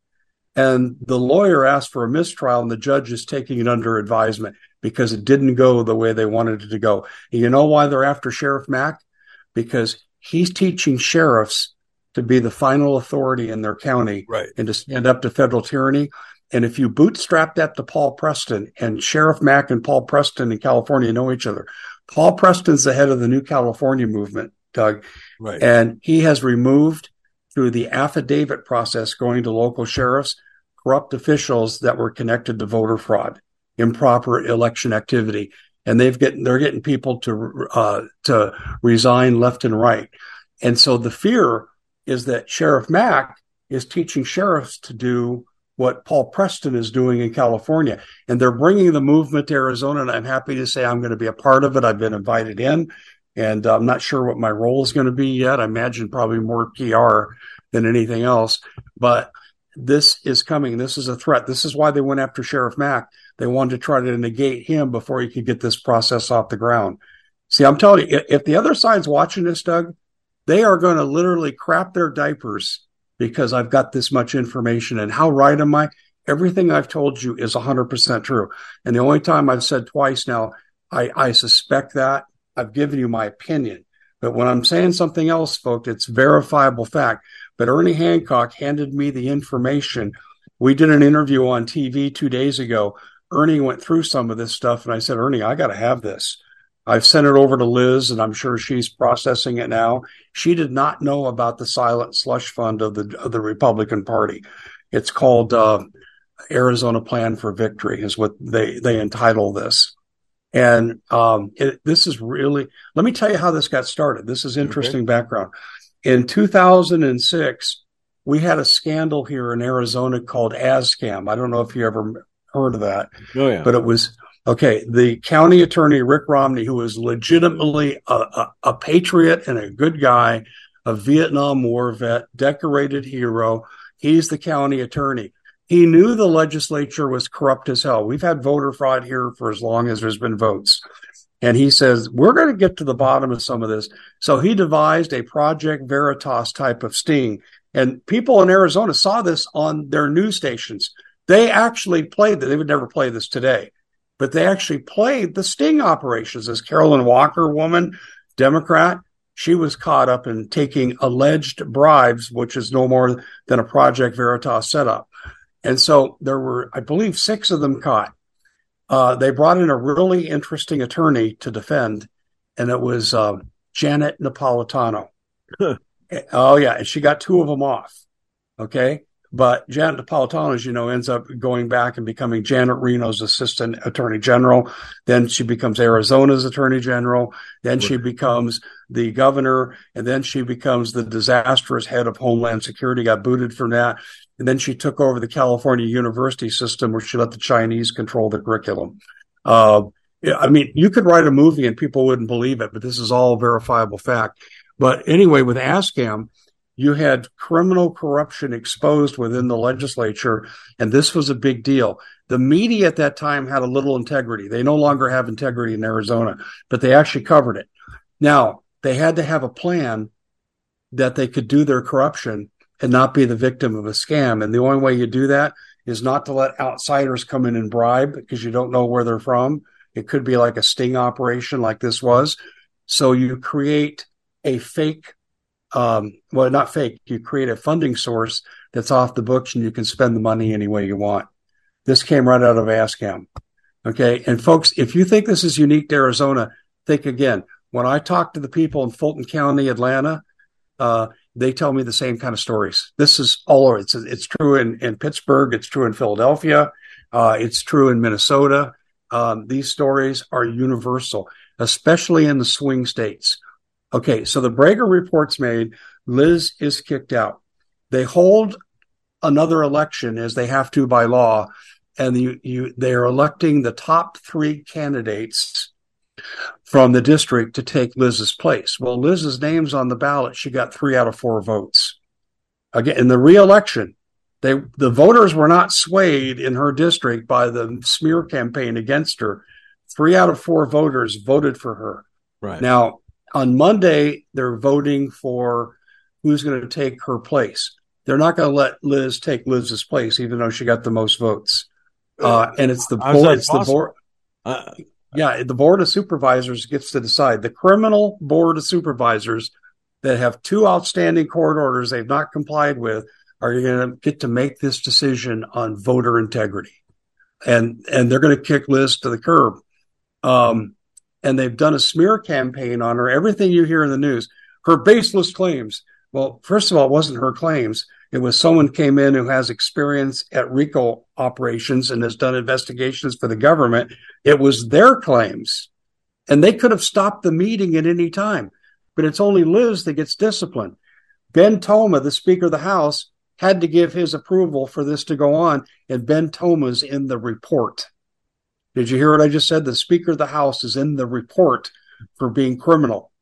And the lawyer asked for a mistrial, and the judge is taking it under advisement because it didn't go the way they wanted it to go. And you know why they're after Sheriff Mack? Because he's teaching sheriffs to be the final authority in their county, right, and to stand up to federal tyranny. And if you bootstrap that to Paul Preston, and Sheriff Mack and Paul Preston in California know each other. Paul Preston's the head of the New California movement, Doug. Right. And he has removed, through the affidavit process going to local sheriffs, corrupt officials that were connected to voter fraud, improper election activity. And they've getting, they're getting people to, uh, to resign left and right. And so the fear is that Sheriff Mack is teaching sheriffs to do what Paul Preston is doing in California. And they're bringing the movement to Arizona. And I'm happy to say I'm going to be a part of it. I've been invited in, and I'm not sure what my role is going to be yet. I imagine probably more P R than anything else. But this is coming. This is a threat. This is why they went after Sheriff Mack. They wanted to try to negate him before he could get this process off the ground. See, I'm telling you, if the other side's watching this, Doug, they are going to literally crap their diapers because I've got this much information. And how right am I? Everything I've told you is one hundred percent true. And the only time I've said twice now, I, I suspect that, I've given you my opinion. But when I'm saying something else, folks, it's verifiable fact. But Ernie Hancock handed me the information. We did an interview on T V two days ago. Ernie went through some of this stuff, and I said, Ernie, I got to have this. I've sent it over to Liz, and I'm sure she's processing it now. She did not know about the silent slush fund of the of the Republican Party. It's called uh, Arizona Plan for Victory, is what they, they entitle this. And um, it, this is really, let me tell you how this got started. This is interesting okay. background. In two thousand six, we had a scandal here in Arizona called ASCAM. I don't know if you ever heard of that. Oh, yeah. But it was, okay, the county attorney, Rick Romney, who was legitimately a, a, a patriot and a good guy, a Vietnam War vet, decorated hero. He's the county attorney. He knew the legislature was corrupt as hell. We've had voter fraud here for as long as there's been votes. And he says, we're going to get to the bottom of some of this. So he devised a Project Veritas type of sting. And people in Arizona saw this on their news stations. They actually played that. They would never play this today, but they actually played the sting operations. This Carolyn Walker woman, Democrat, she was caught up in taking alleged bribes, which is no more than a Project Veritas setup. And so there were, I believe, six of them caught. Uh, they brought in a really interesting attorney to defend, and it was uh, Janet Napolitano. Oh, yeah, and she got two of them off, okay? But Janet Napolitano, as you know, ends up going back and becoming Janet Reno's assistant attorney general. Then she becomes Arizona's attorney general. Then she becomes the governor, and then she becomes the disastrous head of Homeland Security, got booted from that. And then she took over the California university system where she let the Chinese control the curriculum. Uh, I mean, you could write a movie and people wouldn't believe it, but this is all verifiable fact. But anyway, with ASCAM, you had criminal corruption exposed within the legislature, and this was a big deal. The media at that time had a little integrity. They no longer have integrity in Arizona, but they actually covered it. Now, they had to have a plan that they could do their corruption and not be the victim of a scam. And the only way you do that is not to let outsiders come in and bribe, because you don't know where they're from. It could be like a sting operation like this was. So you create a fake, um, well, not fake, you create a funding source that's off the books, and you can spend the money any way you want. This came right out of ASCAM. Okay. And folks, if you think this is unique to Arizona, think again. When I talk to the people in Fulton County, Atlanta, uh, they tell me the same kind of stories. This is all over. It's, it's true in, in Pittsburgh. It's true in Philadelphia. Uh, it's true in Minnesota. Um, these stories are universal, especially in the swing states. Okay, so the Brager report's made. Liz is kicked out. They hold another election, as they have to by law, and you, you, they are electing the top three candidates from the district to take Liz's place. Well, Liz's name's on the ballot. She got three out of four votes. Again, in the re-election, they, the voters were not swayed in her district by the smear campaign against her. Three out of four voters voted for her. Right. Now, on Monday, they're voting for who's going to take her place. They're not going to let Liz take Liz's place, even though she got the most votes. Uh, and it's the board. It's the board. Uh, yeah, the board of supervisors gets to decide. The criminal board of supervisors that have two outstanding court orders they've not complied with are going to get to make this decision on voter integrity, and and they're going to kick Liz to the curb. Um, and they've done a smear campaign on her. Everything you hear in the news, her baseless claims. Well, first of all, it wasn't her claims. It was someone came in who has experience at RICO operations and has done investigations for the government. It was their claims, and they could have stopped the meeting at any time. But it's only Liz that gets disciplined. Ben Toma, the Speaker of the House, had to give his approval for this to go on, and Ben Toma's in the report. Did you hear what I just said? The Speaker of the House is in the report for being criminal.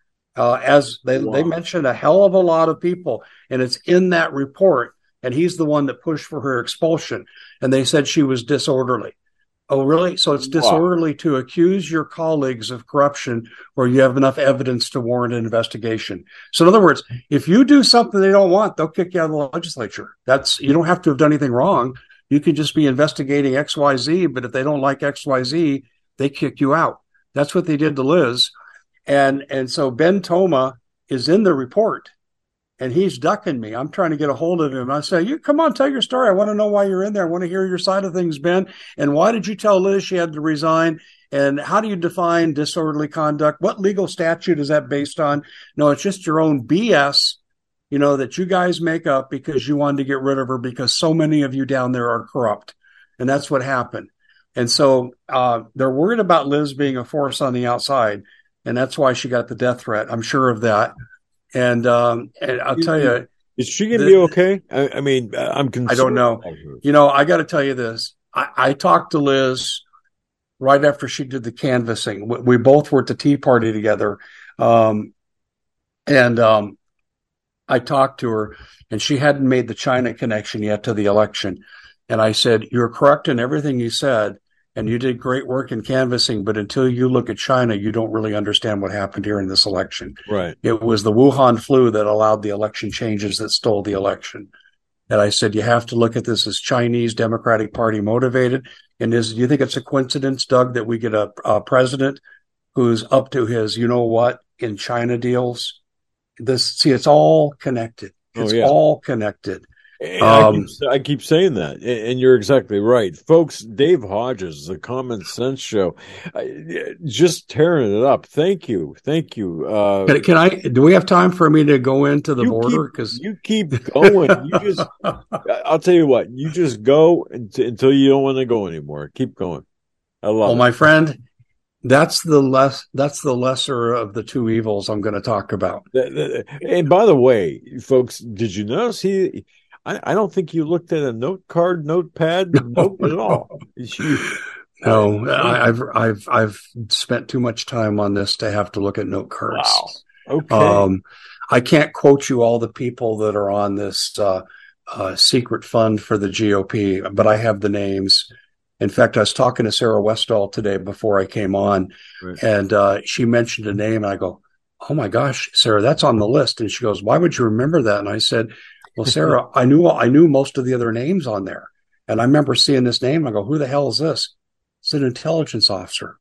Uh, as they, wow. they mentioned a hell of a lot of people, and it's in that report, and he's the one that pushed for her expulsion, and they said she was disorderly. Oh, really? So it's disorderly wow. to accuse your colleagues of corruption where you have enough evidence to warrant an investigation. So in other words, if you do something they don't want, they'll kick you out of the legislature. That's, you don't have to have done anything wrong. You could just be investigating X Y Z, but if they don't like X Y Z, they kick you out. That's what they did to Liz. And and so Ben Toma is in the report, and he's ducking me. I'm trying to get a hold of him. I say, "You come on, tell your story. I want to know why you're in there. I want to hear your side of things, Ben. And why did you tell Liz she had to resign? And how do you define disorderly conduct? What legal statute is that based on? No, it's just your own B S, you know, that you guys make up because you wanted to get rid of her because so many of you down there are corrupt." And that's what happened. And so uh, they're worried about Liz being a force on the outside. And that's why she got the death threat. I'm sure of that. And, um, and I'll tell you, is she going to be okay? I, I mean, I'm concerned. I don't know. You know, I got to tell you this. I, I talked to Liz right after she did the canvassing. We, we both were at the Tea Party together. Um, and, um, I talked to her, and she hadn't made the China connection yet to the election. And I said, "You're correct in everything you said, and you did great work in canvassing, but until you look at China, you don't really understand what happened here in this election." Right. It was the Wuhan flu that allowed the election changes that stole the election. And I said, you have to look at this as Chinese Democratic Party motivated. And is, do you think it's a coincidence, Doug, that we get a, a president who's up to his, you know what, in China deals? This, see, it's all connected. It's oh, yeah. all connected. Um, I, keep, I keep saying that, and you're exactly right, folks. Dave Hodges, the Common Sense Show, just tearing it up. Thank you, thank you. Uh, can, can I? Do we have time for me to go into the border? Because you keep going. You just, I'll tell you what. You just go until you don't want to go anymore. Keep going. I love well, it. Well, my friend, that's the less. That's the lesser of the two evils I'm going to talk about. And by the way, folks, did you notice he? I don't think you looked at a note card, notepad, no, note at all. You, no, I, I've I've I've spent too much time on this to have to look at note cards. Wow. Okay. Um, I can't quote you all the people that are on this uh, uh, secret fund for the G O P, but I have the names. In fact, I was talking to Sarah Westall today before I came on, right. and uh, she mentioned a name, and I go, "Oh my gosh, Sarah, that's on the list." And she goes, "Why would you remember that?" And I said, "Well, Sarah, I knew I knew most of the other names on there, and I remember seeing this name. I go, who the hell is this? It's an intelligence officer.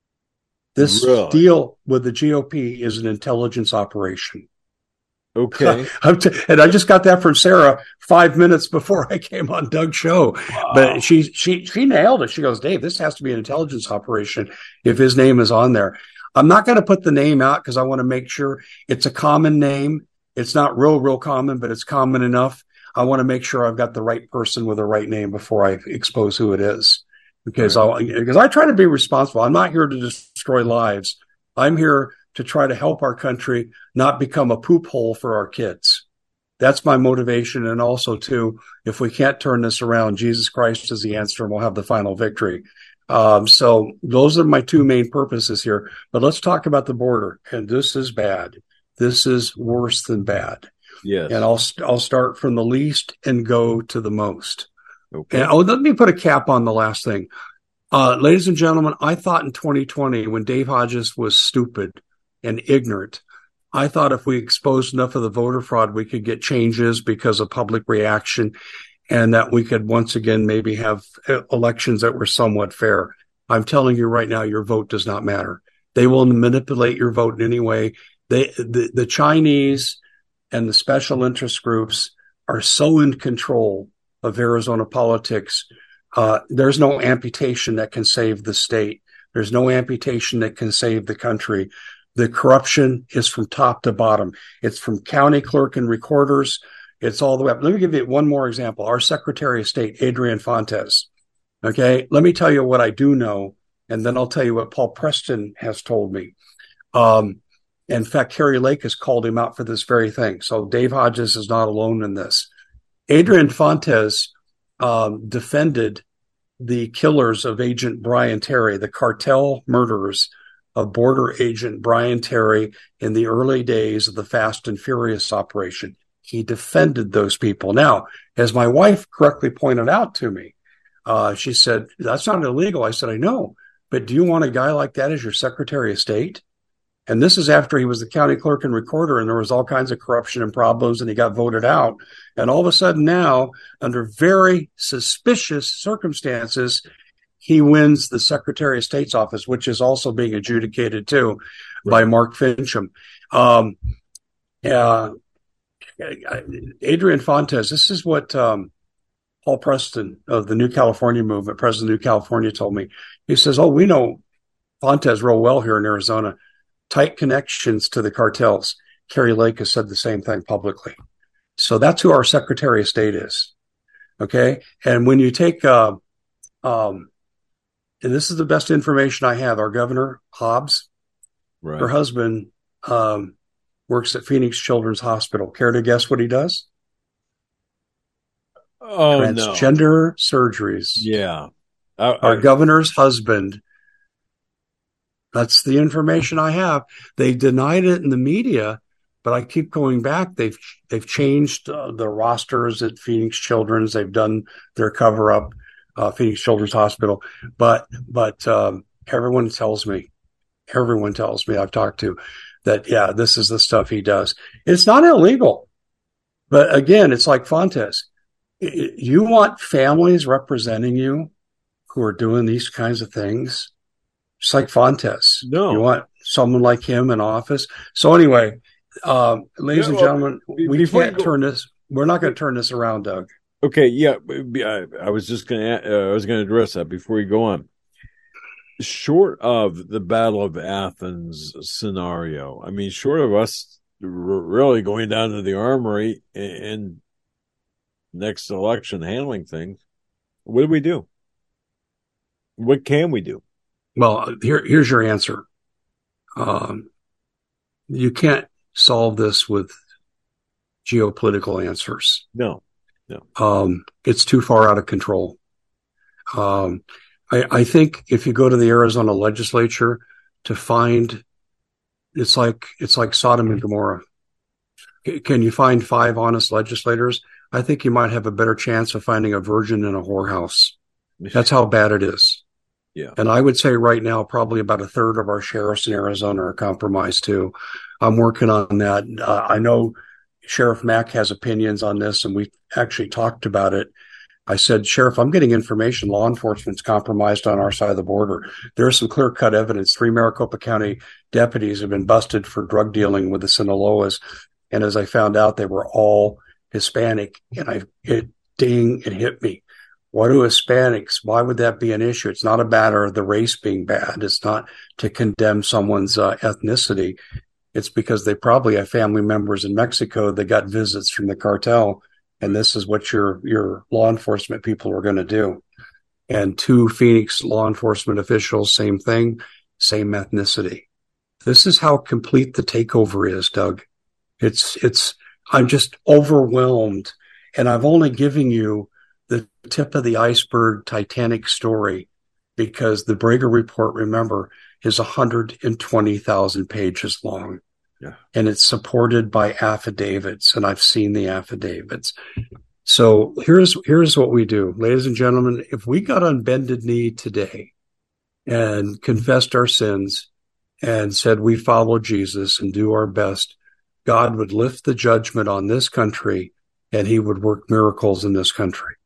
This really? deal with the G O P is an intelligence operation." Okay. And I just got that from Sarah five minutes before I came on Doug's show. Wow. But she she she nailed it. She goes, "Dave, this has to be an intelligence operation if his name is on there." I'm not going to put the name out because I want to make sure it's a common name. It's not real, real common, but it's common enough. I want to make sure I've got the right person with the right name before I expose who it is, because right. I because I try to be responsible. I'm not here to destroy lives. I'm here to try to help our country not become a poop hole for our kids. That's my motivation. And also, too, if we can't turn this around, Jesus Christ is the answer, and we'll have the final victory. Um, so those are my two main purposes here. But let's talk about the border. And this is bad. This is worse than bad. Yes. And I'll I'll start from the least and go to the most. Okay. And, oh, let me put a cap on the last thing. Uh, ladies and gentlemen, I thought in twenty twenty, when Dave Hodges was stupid and ignorant, I thought if we exposed enough of the voter fraud, we could get changes because of public reaction, and that we could once again maybe have elections that were somewhat fair. I'm telling you right now, your vote does not matter. They will manipulate your vote in any way. They, the, the Chinese and the special interest groups are so in control of Arizona politics. Uh, there's no amputation that can save the state. There's no amputation that can save the country. The corruption is from top to bottom. It's from county clerk and recorders. It's all the way up. Let me give you one more example. Our Secretary of State, Adrian Fontes. Okay, let me tell you what I do know, and then I'll tell you what Paul Preston has told me. Um, in fact, Kari Lake has called him out for this very thing. So Dave Hodges is not alone in this. Adrian Fontes um, defended the killers of Agent Brian Terry, the cartel murderers of border agent Brian Terry in the early days of the Fast and Furious operation. He defended those people. Now, as my wife correctly pointed out to me, uh, she said, that's not illegal. I said, I know, but do you want a guy like that as your Secretary of State? And this is after he was the county clerk and recorder, and there was all kinds of corruption and problems, and he got voted out. And all of a sudden now, under very suspicious circumstances, he wins the Secretary of State's office, which is also being adjudicated too by Mark Fincham. Um, uh, Adrian Fontes, this is what um, Paul Preston of the New California Movement, President of New California, told me. He says, oh, we know Fontes real well here in Arizona. Tight connections to the cartels. Kari Lake has said the same thing publicly. So that's who our Secretary of State is. Okay. And when you take, uh, um, and this is the best information I have, our Governor Hobbs, right. Her husband um, works at Phoenix Children's Hospital. Care to guess what he does? Oh, Transgender no. surgeries. Yeah. I, our I, governor's husband. That's the information I have. They denied it in the media, but I keep going back. They've they've changed uh, the rosters at Phoenix Children's. They've done their cover up, uh, Phoenix Children's Hospital. But but um, everyone tells me, everyone tells me I've talked to that, yeah, this is the stuff he does. It's not illegal. But again, it's like Fontes. You want families representing you who are doing these kinds of things? Just like Fontes. No. You want someone like him in office. So anyway, uh, ladies yeah, and gentlemen, well, we can't turn this. We're not going to turn this around, Doug. Okay. Yeah. I, I was just going to, uh, I was going to address that before you go on. Short of the Battle of Athens scenario, I mean, short of us really going down to the armory and, and next election handling things, what do we do? What can we do? Well, here, here's your answer. Um, you can't solve this with geopolitical answers. No, no. Um, it's too far out of control. Um, I, I think if you go to the Arizona legislature to find, it's like, it's like Sodom and Gomorrah. Can you find five honest legislators? I think you might have a better chance of finding a virgin in a whorehouse. That's how bad it is. Yeah. And I would say right now, probably about a third of our sheriffs in Arizona are compromised too. I'm working on that. Uh, I know Sheriff Mack has opinions on this, and we actually talked about it. I said, Sheriff, I'm getting information. Law enforcement's compromised on our side of the border. There's some clear cut evidence. Three Maricopa County deputies have been busted for drug dealing with the Sinaloas. And as I found out, they were all Hispanic. And I, it ding, it hit me. What do Hispanics? Why would that be an issue? It's not a matter of the race being bad. It's not to condemn someone's uh, ethnicity. It's because they probably have family members in Mexico that got visits from the cartel. And this is what your, your law enforcement people are going to do. And two Phoenix law enforcement officials, same thing, same ethnicity. This is how complete the takeover is, Doug. It's, it's, I'm just overwhelmed. And I've only given you the tip of the iceberg Titanic story, because the Brager report, remember, is one hundred twenty thousand pages long. Yeah. And it's supported by affidavits, and I've seen the affidavits. So here's, here's what we do. Ladies and gentlemen, if we got on bended knee today and confessed our sins and said we follow Jesus and do our best God would lift the judgment on this country and he would work miracles in this country.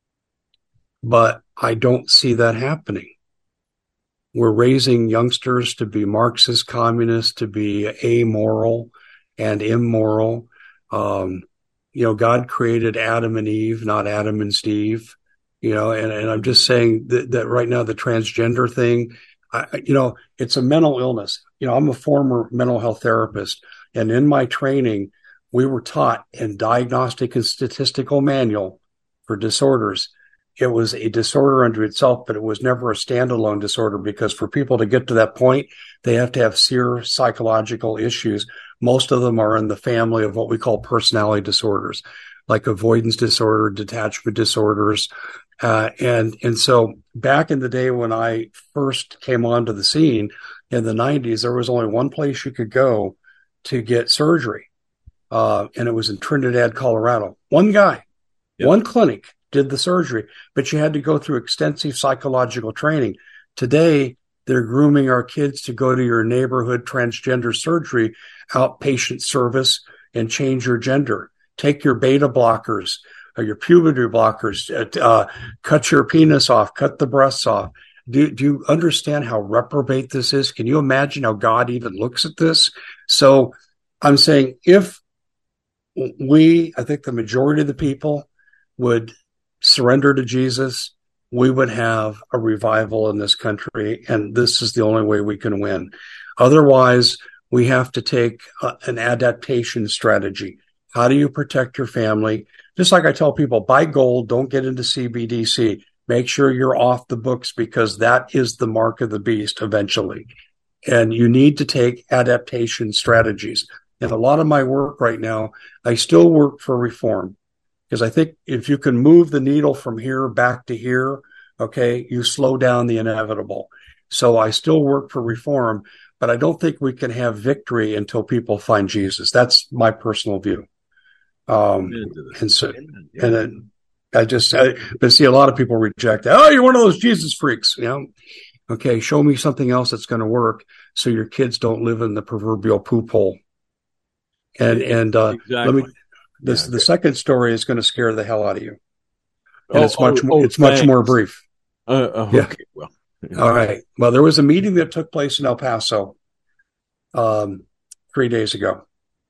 But I don't see that happening. We're raising youngsters to be Marxist communists, to be amoral and immoral. Um, you know, God created Adam and Eve, not Adam and Steve. You know, and, and I'm just saying that, that right now the transgender thing, I, you know, it's a mental illness. You know, I'm a former mental health therapist, and in my training, we were taught in Diagnostic and Statistical Manual for disorders. It was a disorder unto itself, but it was never a standalone disorder, because for people to get to that point, they have to have severe psychological issues. Most of them are in the family of what we call personality disorders, like avoidance disorder, detachment disorders. Uh, and, and so back in the day when I first came onto the scene in the nineties, there was only one place you could go to get surgery. Uh, and it was in Trinidad, Colorado. One guy, yep. One clinic did the surgery, but you had to go through extensive psychological training. Today, they're grooming our kids to go to your neighborhood transgender surgery outpatient service and change your gender. Take your beta blockers or your puberty blockers, uh, cut your penis off, cut the breasts off. Do, do you understand how reprobate this is? Can you imagine how God even looks at this? So I'm saying if we, I think the majority of the people would surrender to Jesus, we would have a revival in this country, and this is the only way we can win. Otherwise, we have to take uh, an adaptation strategy. How do you protect your family? Just like I tell people, buy gold, don't get into C B D C. Make sure you're off the books, because that is the mark of the beast eventually. And you need to take adaptation strategies. And a lot of my work right now, I still work for reform. Because I think if you can move the needle from here back to here, okay, you slow down the inevitable. So I still work for reform, but I don't think we can have victory until people find Jesus. That's my personal view. Um, and so, and then I just, I, but see, a lot of people reject that. Oh, you're one of those Jesus freaks, you know? Okay, show me something else that's going to work so your kids don't live in the proverbial poop hole. And, and, uh, exactly. let me, This, yeah, the second story is going to scare the hell out of you, and oh, it's much oh, more. Oh, it's thanks. much more brief. Uh, uh, yeah. Okay. Well, yeah. All right. Well, there was a meeting that took place in El Paso, um, three days ago,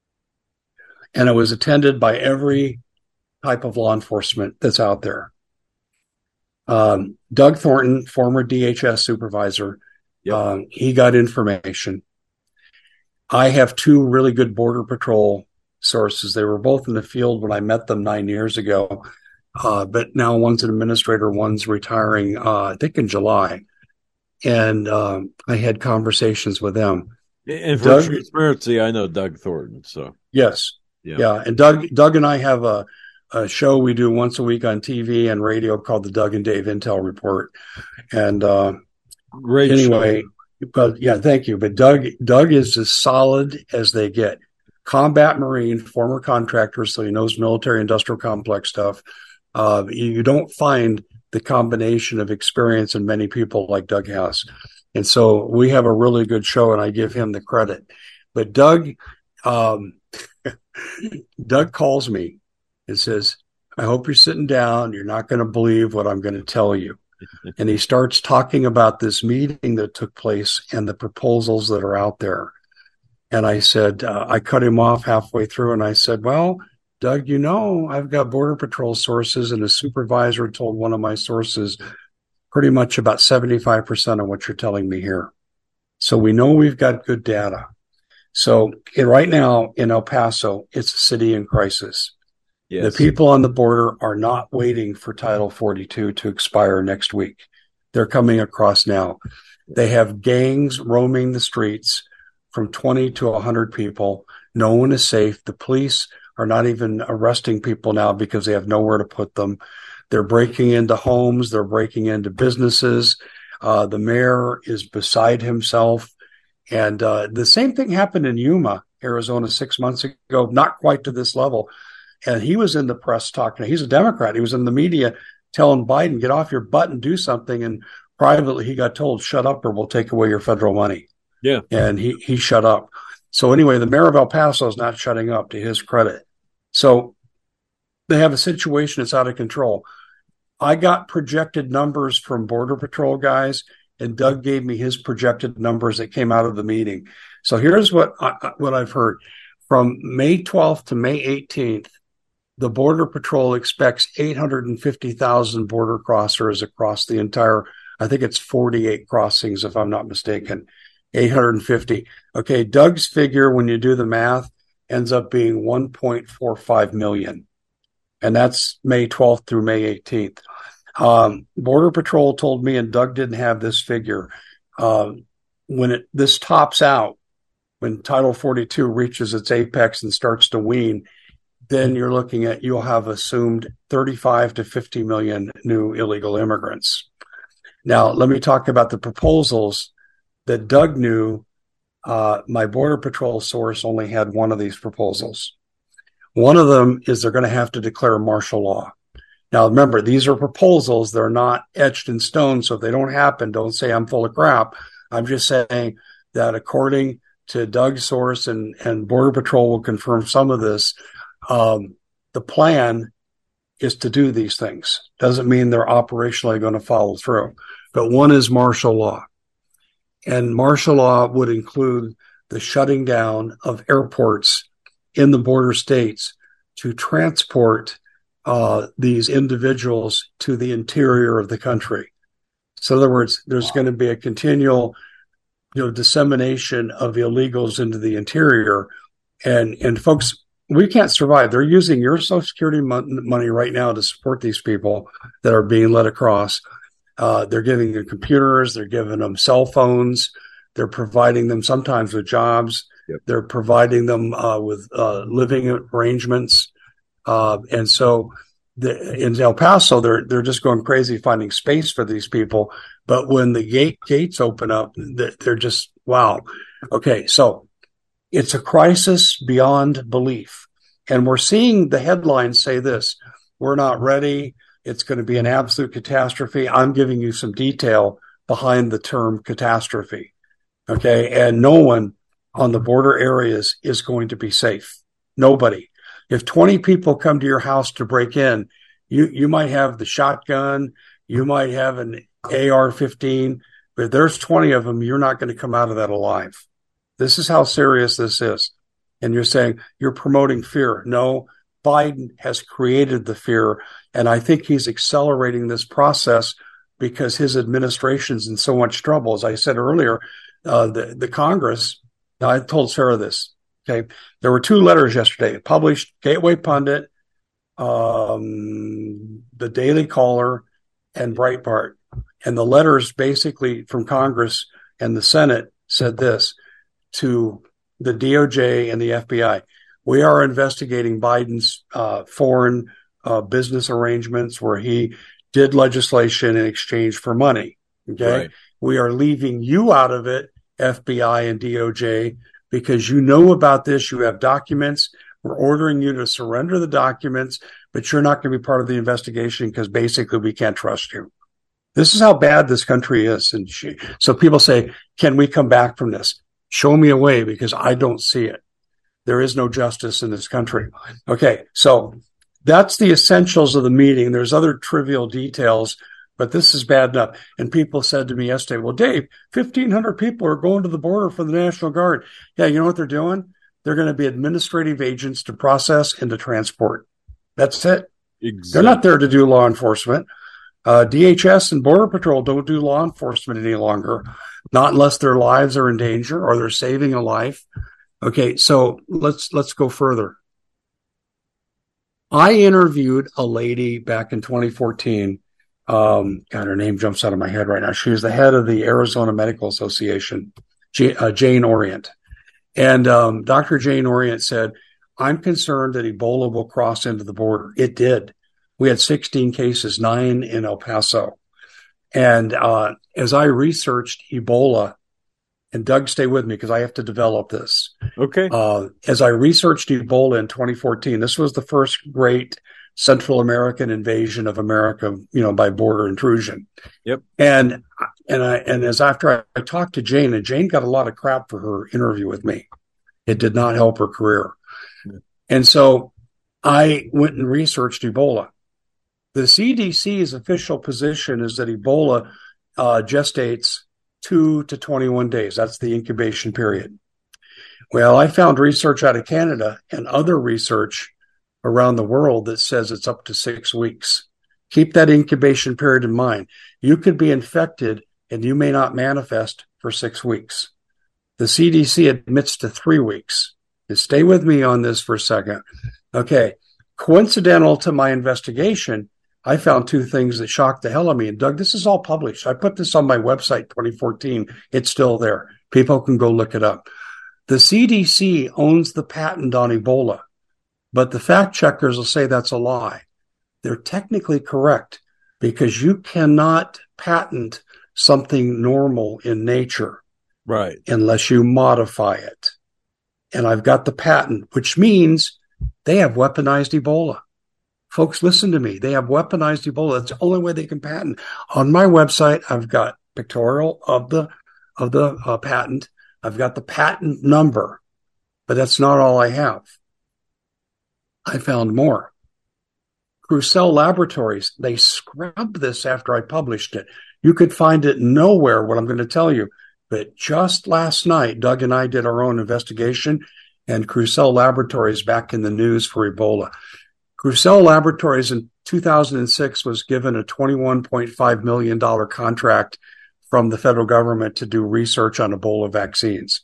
and it was attended by every type of law enforcement that's out there. Um, Doug Thornton, former D H S supervisor, yep. um, he got information. I have two really good Border Patrol sources. They were both in the field when I met them nine years ago. Uh, but now one's an administrator, one's retiring, uh, I think in July. And um, I had conversations with them. And for Doug, transparency, I know Doug Thornton. So yes. Yeah. yeah. And Doug, Doug and I have a, a show we do once a week on T V and radio called the Doug and Dave Intel Report. And uh, Great anyway, show. But yeah, thank you. But Doug, Doug is as solid as they get. Combat Marine, former contractor, so he knows military industrial complex stuff. Uh, you don't find the combination of experience in many people like Doug has. And so we have a really good show, and I give him the credit. But Doug, um, Doug calls me and says, I hope you're sitting down. You're not going to believe what I'm going to tell you. And he starts talking about this meeting that took place and the proposals that are out there. And I said, uh, I cut him off halfway through, and I said, well, Doug, you know, I've got Border Patrol sources, and a supervisor told one of my sources pretty much about seventy-five percent of what you're telling me here. So we know we've got good data. So in, right now in El Paso, it's a city in crisis. Yes. The people on the border are not waiting for Title forty-two to expire next week. They're coming across now. They have gangs roaming the streets from twenty to one hundred people. No one is safe. The police are not even arresting people now because they have nowhere to put them. They're breaking into homes. They're breaking into businesses. Uh, the mayor is beside himself. And uh, the same thing happened in Yuma, Arizona, six months ago, not quite to this level. And he was in the press talking. He's a Democrat. He was in the media telling Biden, get off your butt and do something. And privately, he got told, shut up or we'll take away your federal money. Yeah. And he, he shut up. So anyway, the mayor of El Paso is not shutting up, to his credit. So they have a situation that's out of control. I got projected numbers from Border Patrol guys, and Doug gave me his projected numbers that came out of the meeting. So here's what I, what I've heard. From May twelfth to May eighteenth, the Border Patrol expects eight hundred fifty thousand border crossers across the entire, I think it's forty-eight crossings, if I'm not mistaken, eight hundred fifty. Okay, Doug's figure, when you do the math, ends up being one point four five million. And that's May twelfth through May eighteenth. Um, Border Patrol told me, and Doug didn't have this figure, uh, when it this tops out, when Title forty-two reaches its apex and starts to wean, then you're looking at, you'll have assumed thirty-five to fifty million new illegal immigrants. Now, let me talk about the proposals that Doug knew. Uh, my Border Patrol source only had one of these proposals. One of them is they're going to have to declare martial law. Now, remember, these are proposals. They're not etched in stone. So if they don't happen, don't say I'm full of crap. I'm just saying that according to Doug's source, and, and Border Patrol will confirm some of this, um, the plan is to do these things. Doesn't mean they're operationally going to follow through. But one is martial law. And martial law would include the shutting down of airports in the border states to transport uh, these individuals to the interior of the country. So in other words, there's wow. going to be a continual, you know, dissemination of illegals into the interior. And, and folks, we can't survive. They're using your Social Security money right now to support these people that are being led across. Uh, they're giving them computers. They're giving them cell phones. They're providing them sometimes with jobs. Yep. They're providing them uh, with uh, living arrangements. Uh, and so the, in El Paso, they're they're just going crazy finding space for these people. But when the gate gates open up, they're just, wow. Okay, so it's a crisis beyond belief. And we're seeing the headlines say this: we're not ready. It's going to be an absolute catastrophe. I'm giving you some detail behind the term catastrophe. Okay. And no one on the border areas is going to be safe. Nobody. If twenty people come to your house to break in, you, you might have the shotgun, you might have an A R fifteen, but if there's twenty of them, you're not going to come out of that alive. This is how serious this is. And you're saying you're promoting fear. No, Biden has created the fear. And I think he's accelerating this process because his administration's in so much trouble. As I said earlier, uh, the, the Congress, I told Sarah this, okay, there were two letters yesterday published, Gateway Pundit, um, the Daily Caller, and Breitbart. And the letters basically from Congress and the Senate said this to the D O J and the F B I. We are investigating Biden's uh, foreign uh, business arrangements where he did legislation in exchange for money. Okay. Right. We are leaving you out of it, F B I and D O J, because you know about this. You have documents. We're ordering you to surrender the documents, but you're not going to be part of the investigation because basically we can't trust you. This is how bad this country is. And she, so people say, can we come back from this? Show me a way, because I don't see it. There is no justice in this country. Okay, so that's the essentials of the meeting. There's other trivial details, but this is bad enough. And people said to me yesterday, well, Dave, fifteen hundred people are going to the border for the National Guard. Yeah, you know what they're doing? They're going to be administrative agents to process and to transport. That's it. Exactly. They're not there to do law enforcement. Uh, D H S and Border Patrol don't do law enforcement any longer, not unless their lives are in danger or they're saving a life. Okay, so let's let's go further. I interviewed a lady back in twenty fourteen. Um, God, her name jumps out of my head right now. She was the head of the Arizona Medical Association, J- uh, Jane Orient. And um, Doctor Jane Orient said, I'm concerned that Ebola will cross into the border. It did. We had sixteen cases, nine in El Paso. And uh, as I researched Ebola, and Doug, stay with me because I have to develop this. Okay. Uh, as I researched Ebola in twenty fourteen, this was the first great Central American invasion of America, you know, by border intrusion. Yep. And and I and as after I, I talked to Jane, and Jane got a lot of crap for her interview with me. It did not help her career. Yeah. And so I went and researched Ebola. The C D C's official position is that Ebola uh, gestates two to twenty-one days. That's the incubation period. Well, I found research out of Canada and other research around the world that says it's up to six weeks. Keep that incubation period in mind. You could be infected and you may not manifest for six weeks. The C D C admits to three weeks. Just stay with me on this for a second. Okay. Coincidental to my investigation, I found two things that shocked the hell out of me. And Doug, this is all published. I put this on my website twenty fourteen. It's still there. People can go look it up. The C D C owns the patent on Ebola, but the fact checkers will say that's a lie. They're technically correct because you cannot patent something normal in nature, right, unless you modify it. And I've got the patent, which means they have weaponized Ebola. Folks, listen to me. They have weaponized Ebola. That's the only way they can patent. On my website, I've got pictorial of the of the uh, patent. I've got the patent number, but that's not all I have. I found more. Crucell Laboratories, they scrubbed this after I published it. You could find it nowhere, what I'm going to tell you. But just last night, Doug and I did our own investigation, and Crucell Laboratories back in the news for Ebola. Crucell Laboratories in two thousand six was given a twenty-one point five million dollars contract from the federal government to do research on Ebola vaccines.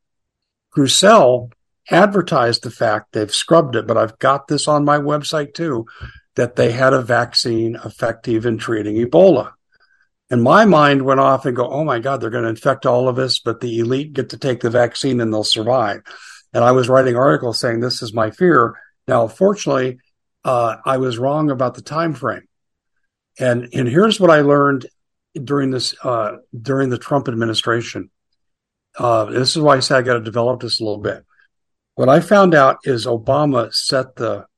Crucell advertised the fact, they've scrubbed it, but I've got this on my website too, that they had a vaccine effective in treating Ebola. And my mind went off and go, oh my God, they're going to infect all of us, but the elite get to take the vaccine and they'll survive. And I was writing articles saying this is my fear. Now, fortunately, uh, I was wrong about the time frame. And, and here's what I learned during this, uh, during the Trump administration. Uh, this is why I said I got to develop this a little bit. What I found out is Obama set the,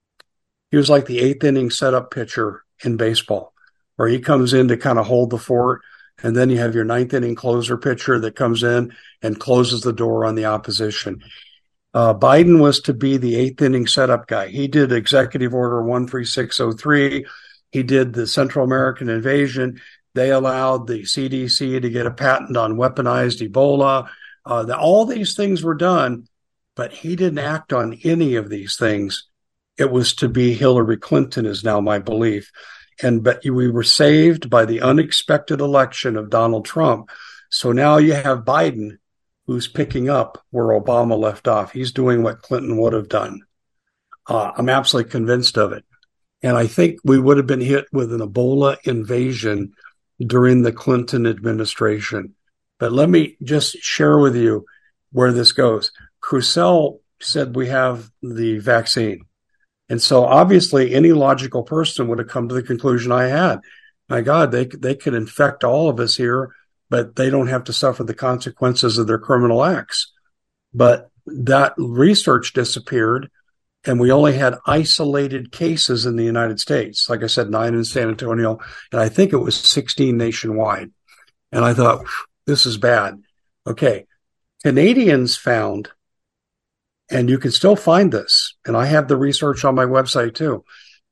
he was like the eighth inning setup pitcher in baseball, where he comes in to kind of hold the fort. And then you have your ninth inning closer pitcher that comes in and closes the door on the opposition. Uh, Biden was to be the eighth inning setup guy. He did Executive Order one three six oh three. He did the Central American invasion. They allowed the C D C to get a patent on weaponized Ebola. Uh, the, all these things were done, but he didn't act on any of these things. It was to be Hillary Clinton, is now my belief. And but we were saved by the unexpected election of Donald Trump. So now you have Biden, who's picking up where Obama left off. He's doing what Clinton would have done. Uh, I'm absolutely convinced of it. And I think we would have been hit with an Ebola invasion during the Clinton administration. But let me just share with you where this goes. Crucell said we have the vaccine. And so obviously any logical person would have come to the conclusion I had. My God, they they could infect all of us here, but they don't have to suffer the consequences of their criminal acts. But that research disappeared, and we only had isolated cases in the United States. Like I said, nine in San Antonio, and I think it was sixteen nationwide. And I thought, this is bad. Okay, Canadians found, and you can still find this, and I have the research on my website too.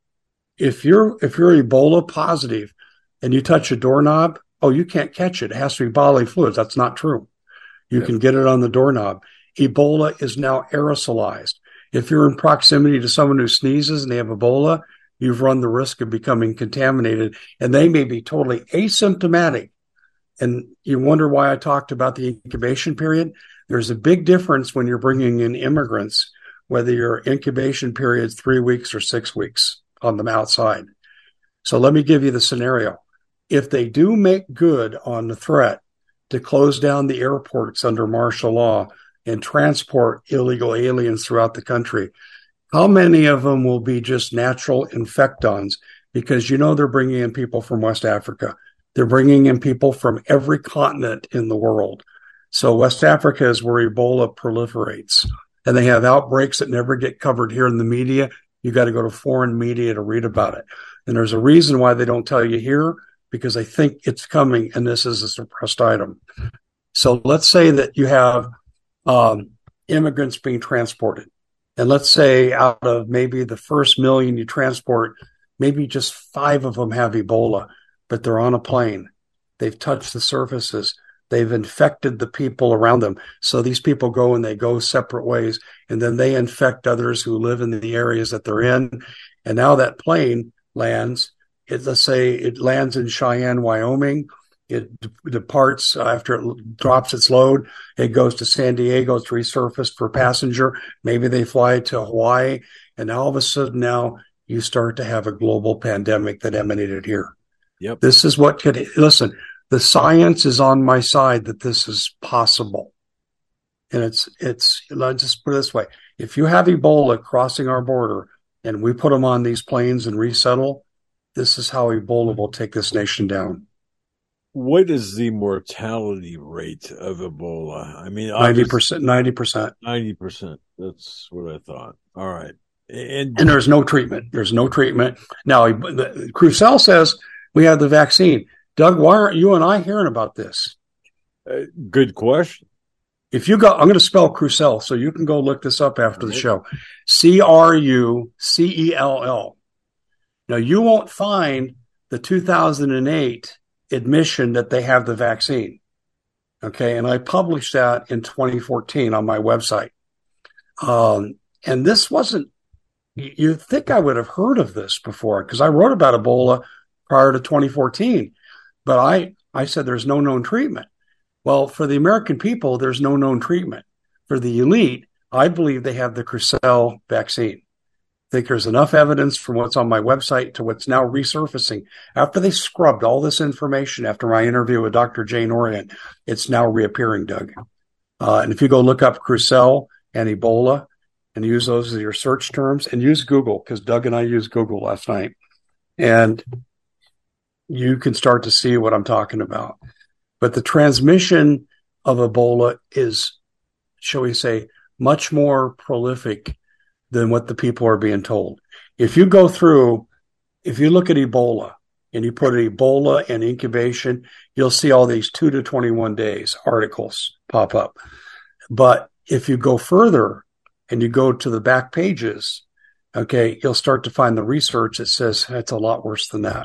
If you're if you're Ebola positive and you touch a doorknob, oh, you can't catch it. It has to be bodily fluids. That's not true. You yeah. can get it on the doorknob. Ebola is now aerosolized. If you're in proximity to someone who sneezes and they have Ebola, you've run the risk of becoming contaminated, and they may be totally asymptomatic. And you wonder why I talked about the incubation period. There's a big difference when you're bringing in immigrants, whether your incubation period is three weeks or six weeks on the outside. So let me give you the scenario. If they do make good on the threat to close down the airports under martial law and transport illegal aliens throughout the country, how many of them will be just natural infectons? Because you know they're bringing in people from West Africa. They're bringing in people from every continent in the world. So West Africa is where Ebola proliferates, and they have outbreaks that never get covered here in the media. You got to go to foreign media to read about it. And there's a reason why they don't tell you here, because they think it's coming and this is a suppressed item. So let's say that you have um, immigrants being transported. And let's say out of maybe the first million you transport, maybe just five of them have Ebola, but they're on a plane. They've touched the surfaces. They've infected the people around them. So these people go and they go separate ways, and then they infect others who live in the areas that they're in. And now that plane lands, it, let's say it lands in Cheyenne, Wyoming. It departs after it drops its load. It goes to San Diego. It's resurfaced for passenger. Maybe they fly to Hawaii. And all of a sudden now you start to have a global pandemic that emanated here. Yep. This is what could, listen, the science is on my side that this is possible. And it's, it's, let's just put it this way. If you have Ebola crossing our border and we put them on these planes and resettle, this is how Ebola will take this nation down. What is the mortality rate of Ebola? I mean, ninety percent, ninety percent. ninety percent. That's what I thought. All right. And, and there's no treatment. There's no treatment. Now, Crucell says we have the vaccine. Doug, why aren't you and I hearing about this? Uh, good question. If you go, I'm going to spell Crucell, so you can go look this up after the show. C R U C E L L. Now, you won't find the two thousand eight admission that they have the vaccine. Okay. And I published that in twenty fourteen on my website. Um, and this wasn't, you'd think I would have heard of this before because I wrote about Ebola prior to twenty fourteen, but I, I said there's no known treatment. Well, for the American people, there's no known treatment. For the elite, I believe they have the Crucell vaccine. I think there's enough evidence from what's on my website to what's now resurfacing. After they scrubbed all this information after my interview with Doctor Jane Orient, it's now reappearing, Doug. Uh, and if you go look up Crucell and Ebola and use those as your search terms, and use Google, because Doug and I used Google last night, and you can start to see what I'm talking about. But the transmission of Ebola is, shall we say, much more prolific than what the people are being told. If you go through, if you look at Ebola and you put Ebola and incubation, you'll see all these two to twenty-one days articles pop up. But if you go further and you go to the back pages, okay, you'll start to find the research that says it's a lot worse than that.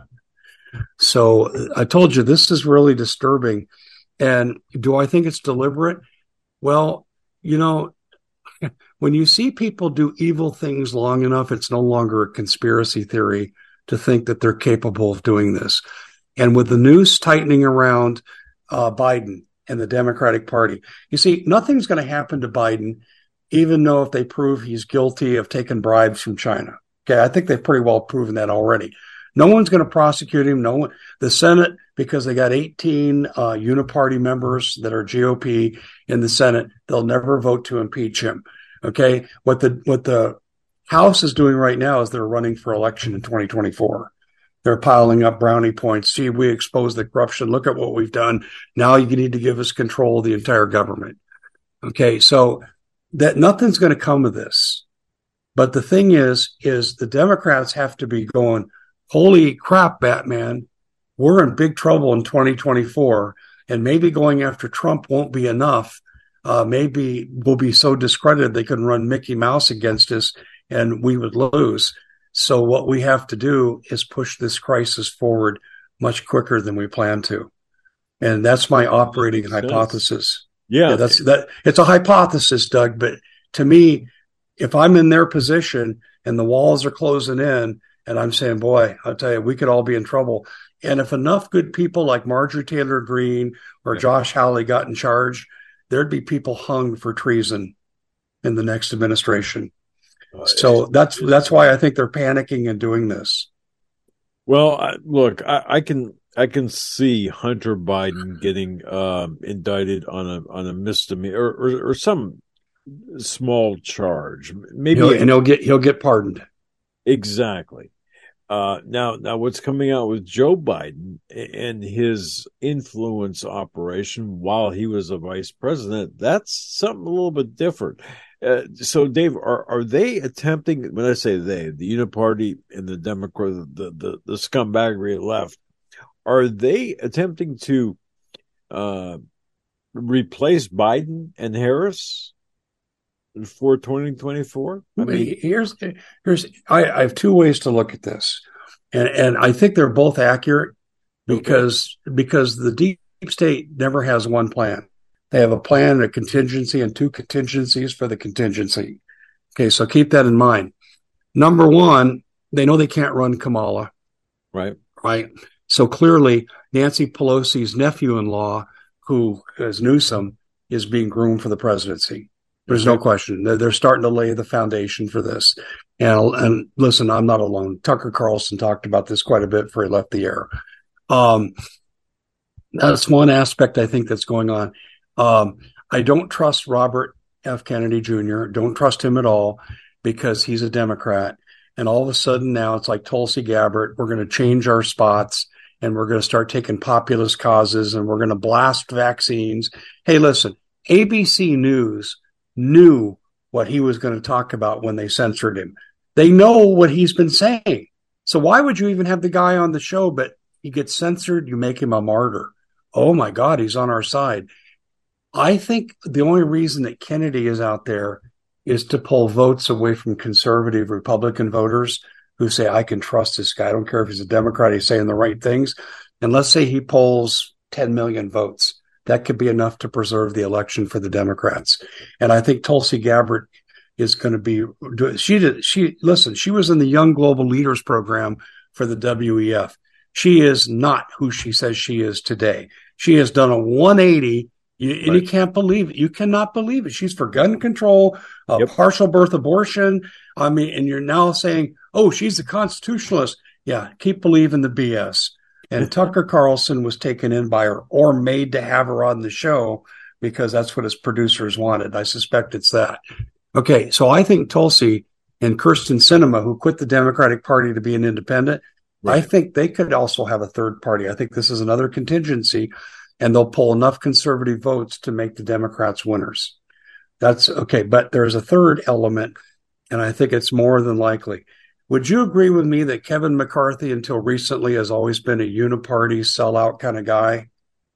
So I told you, this is really disturbing. And do I think it's deliberate? Well, you know, when you see people do evil things long enough, it's no longer a conspiracy theory to think that they're capable of doing this. And with the noose tightening around uh, Biden and the Democratic Party, you see, nothing's going to happen to Biden, even though if they prove he's guilty of taking bribes from China. Okay, I think they've pretty well proven that already. No one's going to prosecute him. No one, the Senate, because they got eighteen uh, uniparty members that are G O P in the Senate, they'll never vote to impeach him. Okay, what the what the House is doing right now is they're running for election in twenty twenty-four. They're piling up brownie points. See, we exposed the corruption. Look at what we've done. Now you need to give us control of the entire government. Okay, so that nothing's going to come of this. But the thing is, is the Democrats have to be going, holy crap, Batman, we're in big trouble in twenty twenty-four, and maybe going after Trump won't be enough. Uh, maybe we'll be so discredited they can run Mickey Mouse against us and we would lose. So what we have to do is push this crisis forward much quicker than we plan to. And that's my operating hypothesis. Yeah. yeah, that's that. It's a hypothesis, Doug, but to me, if I'm in their position and the walls are closing in, and I'm saying, boy, I'll tell you, we could all be in trouble. And if enough good people like Marjorie Taylor Greene or Josh Hawley got in charge, there'd be people hung for treason in the next administration. Uh, so that's that's why I think they're panicking and doing this. Well, I, look, I, I can I can see Hunter Biden getting um, indicted on a on a misdemeanor or, or, or some small charge. Maybe he'll, and he'll get he'll get pardoned. Exactly. Uh, now, now, what's coming out with Joe Biden and his influence operation while he was a vice president? That's something a little bit different. Uh, so, Dave, are are they attempting? When I say they, the Uniparty and the Democrat, the the, the scumbaggery left, are they attempting to uh, replace Biden and Harris? for twenty twenty-four? I mean, here's here's I, I have two ways to look at this, and and I think they're both accurate because okay. because the deep state never has one plan. They have a plan, a contingency, and two contingencies for the contingency. Okay, so keep that in mind. Number one, they know they can't run Kamala. Right. Right. So clearly, Nancy Pelosi's nephew-in-law, who is Newsom, is being groomed for the presidency. There's no question. They're, they're starting to lay the foundation for this. And, and listen, I'm not alone. Tucker Carlson talked about this quite a bit before he left the air. Um, that's one aspect I think that's going on. Um, I don't trust Robert F. Kennedy Junior Don't trust him at all because he's a Democrat. And all of a sudden now it's like Tulsi Gabbard. We're going to change our spots and we're going to start taking populist causes and we're going to blast vaccines. Hey, listen, A B C News knew what he was going to talk about when they censored him. They know what he's been saying. So why would you even have the guy on the show, but he gets censored, you make him a martyr. Oh my God, he's on our side. I think the only reason that Kennedy is out there is to pull votes away from conservative Republican voters who say, I can trust this guy. I don't care if he's a Democrat, he's saying the right things. And let's say he polls ten million votes. That could be enough to preserve the election for the Democrats. And I think Tulsi Gabbard is going to be, she did, she, listen, she was in the Young Global Leaders program for the W E F. She is not who she says she is today. She has done a one eighty. You, right. And you can't believe it. You cannot believe it. She's for gun control, uh, yep. partial birth abortion. I mean, and you're now saying, oh, she's a constitutionalist. Yeah, keep believing the B S. And Tucker Carlson was taken in by her or made to have her on the show because that's what his producers wanted. I suspect it's that. Okay, so I think Tulsi and Kyrsten Sinema, who quit the Democratic Party to be an independent, right. I think they could also have a third party. I think this is another contingency. And they'll pull enough conservative votes to make the Democrats winners. That's okay. But there's a third element, and I think it's more than likely. Would you agree with me that Kevin McCarthy, until recently, has always been a uniparty sellout kind of guy?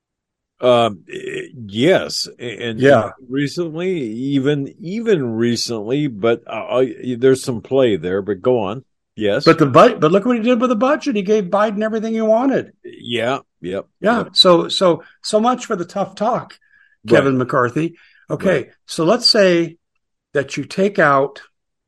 Um, yes. And yeah. recently, even, even recently, but uh, there's some play there, but go on. Yes. But the but but look what he did with the budget. He gave Biden everything he wanted. Yeah. Yep. Yeah. Yep. So so so much for the tough talk, Kevin right. McCarthy. Okay. Right. So let's say that you take out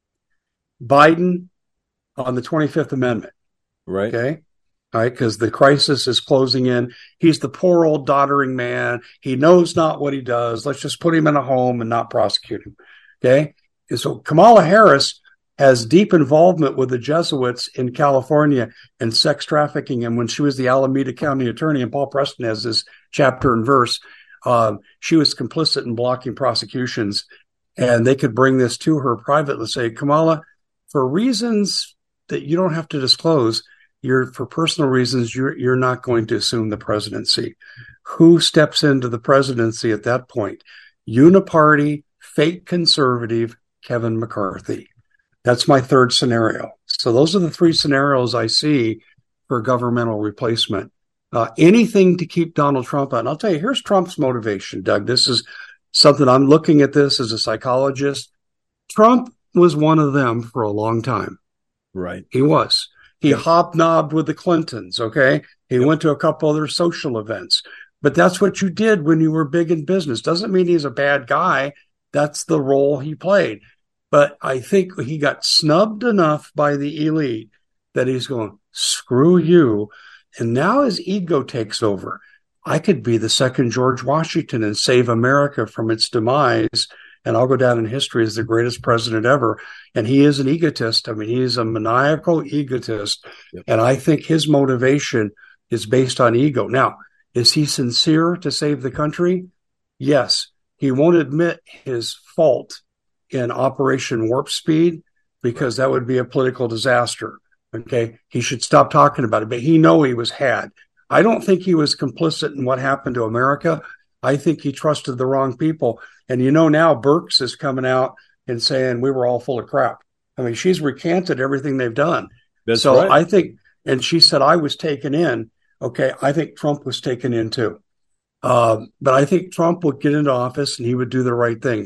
Biden on the twenty-fifth Amendment. Right. Okay. All right. Because the crisis is closing in. He's the poor old doddering man. He knows not what he does. Let's just put him in a home and not prosecute him. Okay. And so Kamala Harris has deep involvement with the Jesuits in California and sex trafficking. And when she was the Alameda County attorney, and Paul Preston has this chapter and verse, um, she was complicit in blocking prosecutions. And they could bring this to her privately, say, Kamala, for reasons that you don't have to disclose, you're for personal reasons, you're, you're not going to assume the presidency. Who steps into the presidency at that point? Uniparty, fake conservative, Kevin McCarthy. That's my third scenario. So those are the three scenarios I see for governmental replacement. Uh, anything to keep Donald Trump out. And I'll tell you, here's Trump's motivation, Doug. This is something I'm looking at this as a psychologist. Trump was one of them for a long time. Right. He was. He hobnobbed with the Clintons, okay? He yep. went to a couple other social events. But that's what you did when you were big in business. Doesn't mean he's a bad guy. That's the role he played. But I think he got snubbed enough by the elite that he's going, screw you. And now his ego takes over. I could be the second George Washington and save America from its demise. And I'll go down in history as the greatest president ever. And he is an egotist. I mean, he is a maniacal egotist. Yep. And I think his motivation is based on ego. Now, is he sincere to save the country? Yes. He won't admit his fault in Operation Warp Speed, because that would be a political disaster. Okay. He should stop talking about it, but he know he was had. I don't think he was complicit in what happened to America. I think he trusted the wrong people. And you know, now Birx is coming out and saying we were all full of crap. I mean, she's recanted everything they've done. That's so right. I think, and she said, I was taken in. Okay. I think Trump was taken in too. Um, but I think Trump would get into office and he would do the right things.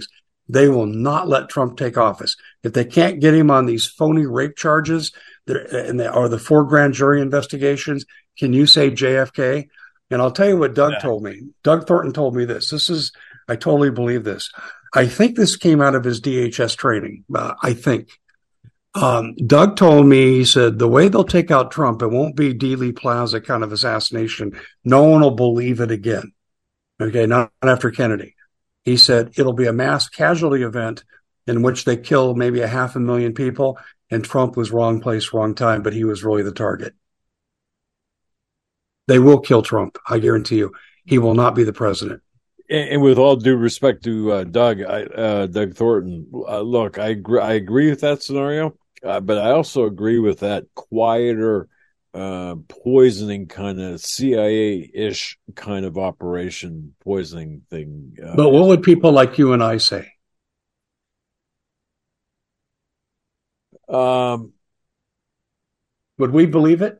They will not let Trump take office. If they can't get him on these phony rape charges and they, or the four grand jury investigations, can you say J F K? And I'll tell you what Doug yeah. told me. Doug Thornton told me this. This is, I totally believe this. I think this came out of his D H S training. Uh, I think. Um, Doug told me, he said, the way they'll take out Trump, it won't be Dealey Plaza kind of assassination. No one will believe it again. Okay, not after Kennedy. He said it'll be a mass casualty event in which they kill maybe a half a million people, and Trump was wrong place, wrong time, but he was really the target. They will kill Trump, I guarantee you. He will not be the president. And with all due respect to uh, Doug, I, uh, Doug Thornton, uh, look, I agree, I agree with that scenario, uh, but I also agree with that quieter, uh, poisoning kind of C I A-ish kind of operation poisoning thing. Uh, but what would people like you and I say? Um, would we believe it?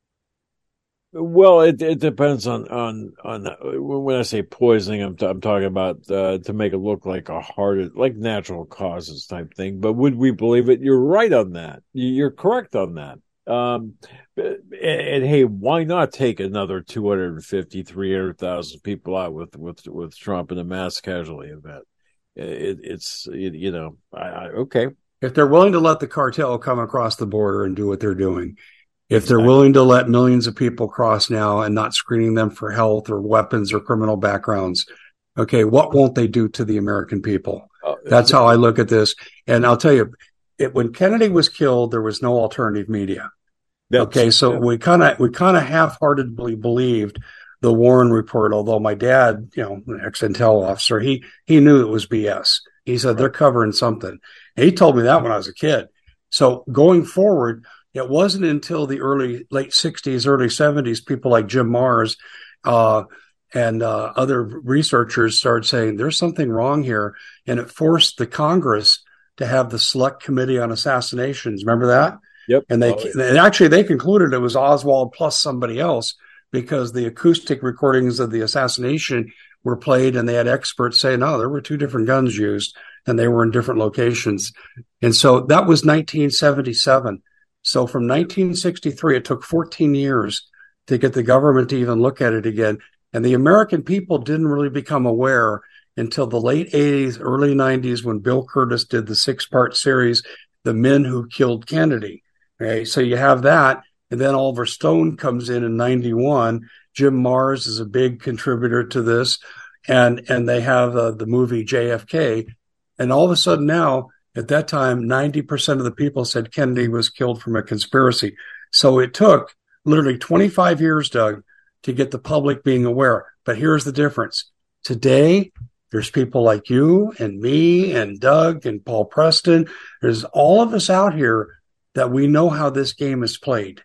Well, it it depends on on on when I say poisoning, I'm t- I'm talking about uh, to make it look like a heart, like natural causes type thing. But would we believe it? You're right on that. You're correct on that. Um, and, and hey, why not take another two hundred fifty, three hundred thousand people out with with with Trump in a mass casualty event? It, it's it, you know I, I okay if they're willing to let the cartel come across the border and do what they're doing. If they're willing to let millions of people cross now and not screening them for health or weapons or criminal backgrounds, okay, what won't they do to the American people? That's how I look at this. And I'll tell you, it, when Kennedy was killed, there was no alternative media. That's, okay, so yeah. we kind of we kind of half-heartedly believed the Warren report, although my dad, you know, an ex-intel officer, he he knew it was B S. He said, right. They're covering something. And he told me that when I was a kid. So going forward, it wasn't until the early, late sixties, early seventies, people like Jim Marrs uh, and uh, other researchers started saying there's something wrong here. And it forced the Congress to have the Select Committee on Assassinations. Remember that? Yep. And they oh, yeah. and actually they concluded it was Oswald plus somebody else because the acoustic recordings of the assassination were played and they had experts say, no, there were two different guns used and they were in different locations. And so that was nineteen seventy-seven. So from nineteen sixty-three, it took fourteen years to get the government to even look at it again. And the American people didn't really become aware until the late eighties, early nineties, when Bill Curtis did the six-part series, The Men Who Killed Kennedy. Okay, so you have that. And then Oliver Stone comes in in ninety-one. Jim Marrs is a big contributor to this. And, and they have uh, the movie J F K. And all of a sudden now, at that time, ninety percent of the people said Kennedy was killed from a conspiracy. So it took literally twenty-five years, Doug, to get the public being aware. But here's the difference. Today, there's people like you and me and Doug and Paul Preston. There's all of us out here that we know how this game is played.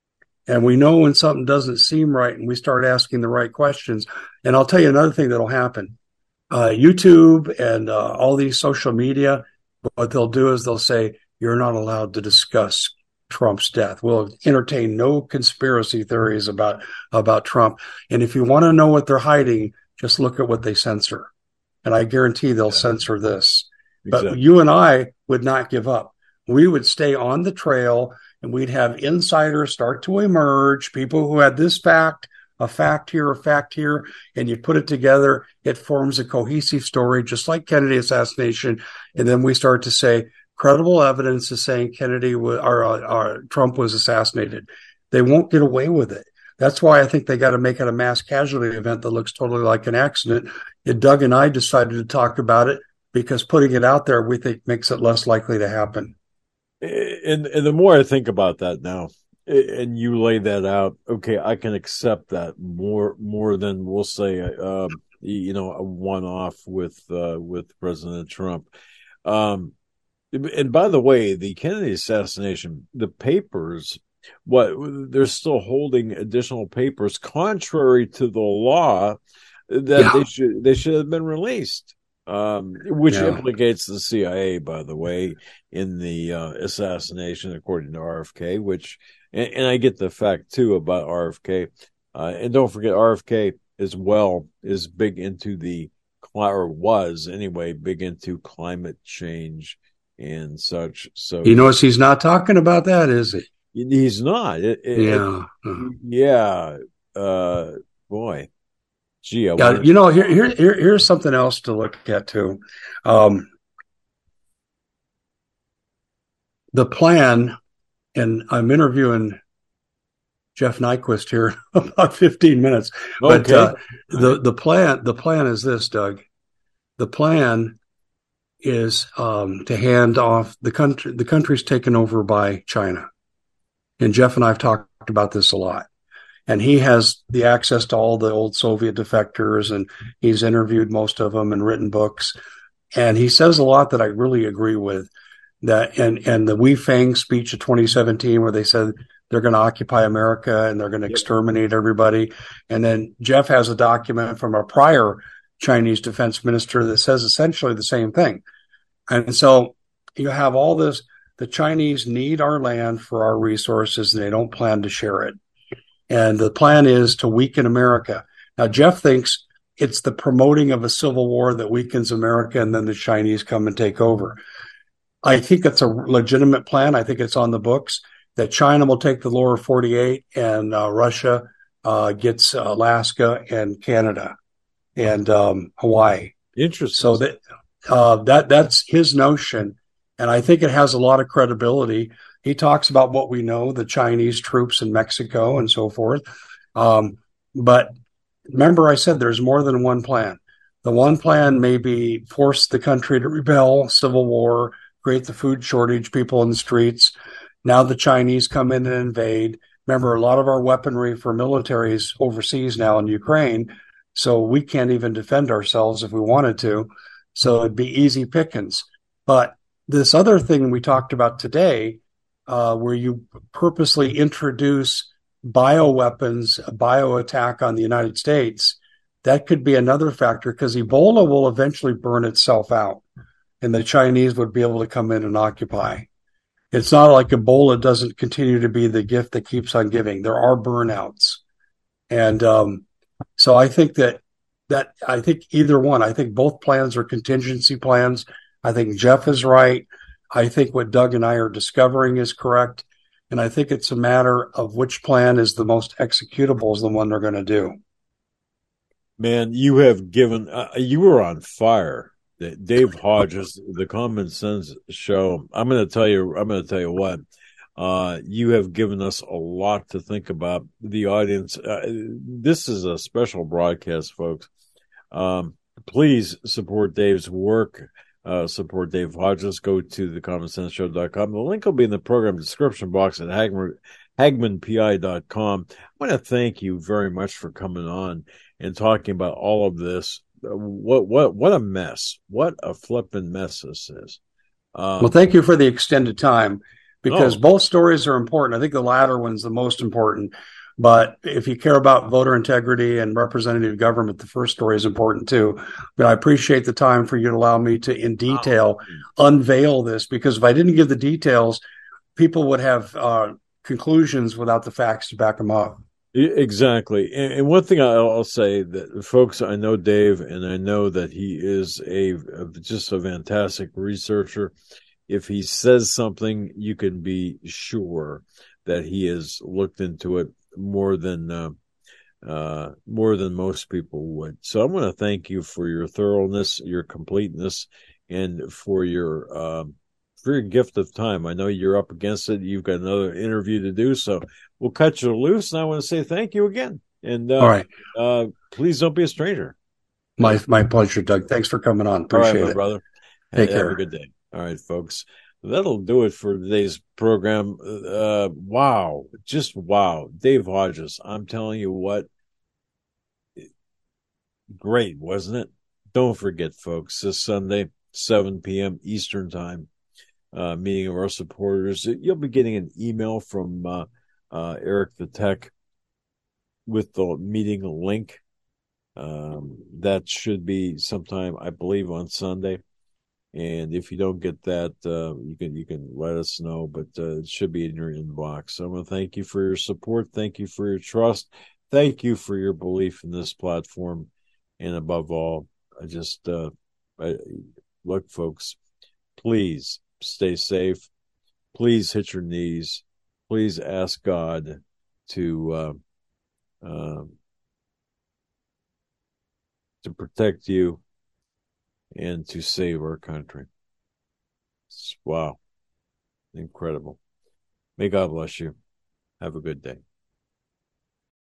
And we know when something doesn't seem right and we start asking the right questions. And I'll tell you another thing that'll happen. Uh, YouTube and uh, all these social media, what they'll do is they'll say, you're not allowed to discuss Trump's death. We'll entertain no conspiracy theories about, about Trump. And if you want to know what they're hiding, just look at what they censor. And I guarantee they'll yeah. censor this. Exactly. But you and I would not give up. We would stay on the trail and we'd have insiders start to emerge, people who had this fact, a fact here, a fact here, and you put it together, it forms a cohesive story, just like Kennedy assassination. And then we start to say, credible evidence is saying Kennedy was, or, or Trump was assassinated. They won't get away with it. That's why I think they got to make it a mass casualty event that looks totally like an accident. And Doug and I decided to talk about it because putting it out there, we think makes it less likely to happen. And, and the more I think about that now, and you lay that out, okay, I can accept that more more than we'll say, um, you know, a one-off with uh, with President Trump. Um, and by the way, the Kennedy assassination, the papers, what they're still holding additional papers contrary to the law that yeah. they should they should have been released. Um, which yeah. implicates the C I A, by the way, in the uh, assassination, according to R F K, which, and, and I get the fact, too, about R F K. Uh, and don't forget, R F K as well is big into the or was anyway, big into climate change and such. So you notice he's not talking about that, is he? He's not. It, it, yeah. It, yeah. Uh, boy. Gee, I yeah. wonder- You know, here, here, here, here's something else to look at too. Um, the plan, and I'm interviewing Jeff Nyquist here in about fifteen minutes. But okay. uh, the the plan the plan is this, Doug. The plan is um, to hand off the country. The country's taken over by China, and Jeff and I have talked about this a lot. And he has the access to all the old Soviet defectors, and he's interviewed most of them and written books. And he says a lot that I really agree with. That and and the Wei Fang speech of twenty seventeen, where they said they're going to occupy America and they're going to exterminate everybody. And then Jeff has a document from a prior Chinese defense minister that says essentially the same thing. And so you have all this, the Chinese need our land for our resources and they don't plan to share it. And the plan is to weaken America. Now, Jeff thinks it's the promoting of a civil war that weakens America and then the Chinese come and take over. I think that's a legitimate plan. I think it's on the books. That China will take the lower forty-eight and uh, Russia uh, gets Alaska and Canada and um, Hawaii. Interesting. So that uh, that that's his notion, and I think it has a lot of credibility. He talks about what we know, the Chinese troops in Mexico and so forth. Um, but remember, I said there's more than one plan. The one plan may be force the country to rebel, civil war, create the food shortage, people in the streets. Now the Chinese come in and invade. Remember, a lot of our weaponry for militaries overseas now in Ukraine, so we can't even defend ourselves if we wanted to. So it'd be easy pickings. But this other thing we talked about today, uh, where you purposely introduce bioweapons, a bio attack on the United States, that could be another factor because Ebola will eventually burn itself out, and the Chinese would be able to come in and occupy. It's not like Ebola doesn't continue to be the gift that keeps on giving. There are burnouts. And um, so I think that, that I think either one, I think both plans are contingency plans. I think Jeff is right. I think what Doug and I are discovering is correct. And I think it's a matter of which plan is the most executable is the one they're going to do. Man, you have given, uh, you were on fire. Dave Hodges, the Common Sense Show. I'm going to tell you, I'm going to tell you what, uh, you have given us a lot to think about. The audience, uh, this is a special broadcast, folks. Um, please support Dave's work. Uh, support Dave Hodges. Go to the common sense show dot com. The link will be in the program description box at Hagman, Hagman P I dot com. I want to thank you very much for coming on and talking about all of this. What what what a mess! What a flippin' mess this is. Um, well, thank you for the extended time because oh. both stories are important. I think the latter one's the most important. But if you care about voter integrity and representative government, the first story is important too. But I appreciate the time for you to allow me to, in detail, oh. unveil this because if I didn't give the details, people would have uh, conclusions without the facts to back them up. Exactly. And one thing I'll say that folks, I know Dave and I know that he is a just a fantastic researcher. If he says something, you can be sure that he has looked into it more than, uh, uh, more than most people would. So I want to thank you for your thoroughness, your completeness, and for your, um, for your gift of time. I know you're up against it. You've got another interview to do, so we'll cut you loose. And I want to say thank you again. And uh, all right, uh, please don't be a stranger. My my pleasure, Doug. Thanks for coming on. Appreciate all right, my it, brother. Take Have care. a good day. All right, folks. That'll do it for today's program. Uh, wow, just wow, Dave Hodges. I'm telling you what, great, wasn't it? Don't forget, folks. This Sunday, seven p.m. Eastern Time. Uh, meeting of our supporters. You'll be getting an email from uh, uh, Eric the Tech with the meeting link. Um, that should be sometime, I believe, on Sunday. And if you don't get that, uh, you can you can let us know. But uh, it should be in your inbox. So I want to thank you for your support. Thank you for your trust. Thank you for your belief in this platform. And above all, I just uh, I, look, folks, please stay safe. Please hit your knees. Please ask God to uh, uh, to protect you and to save our country. It's, wow, incredible. May God bless you. Have a good day.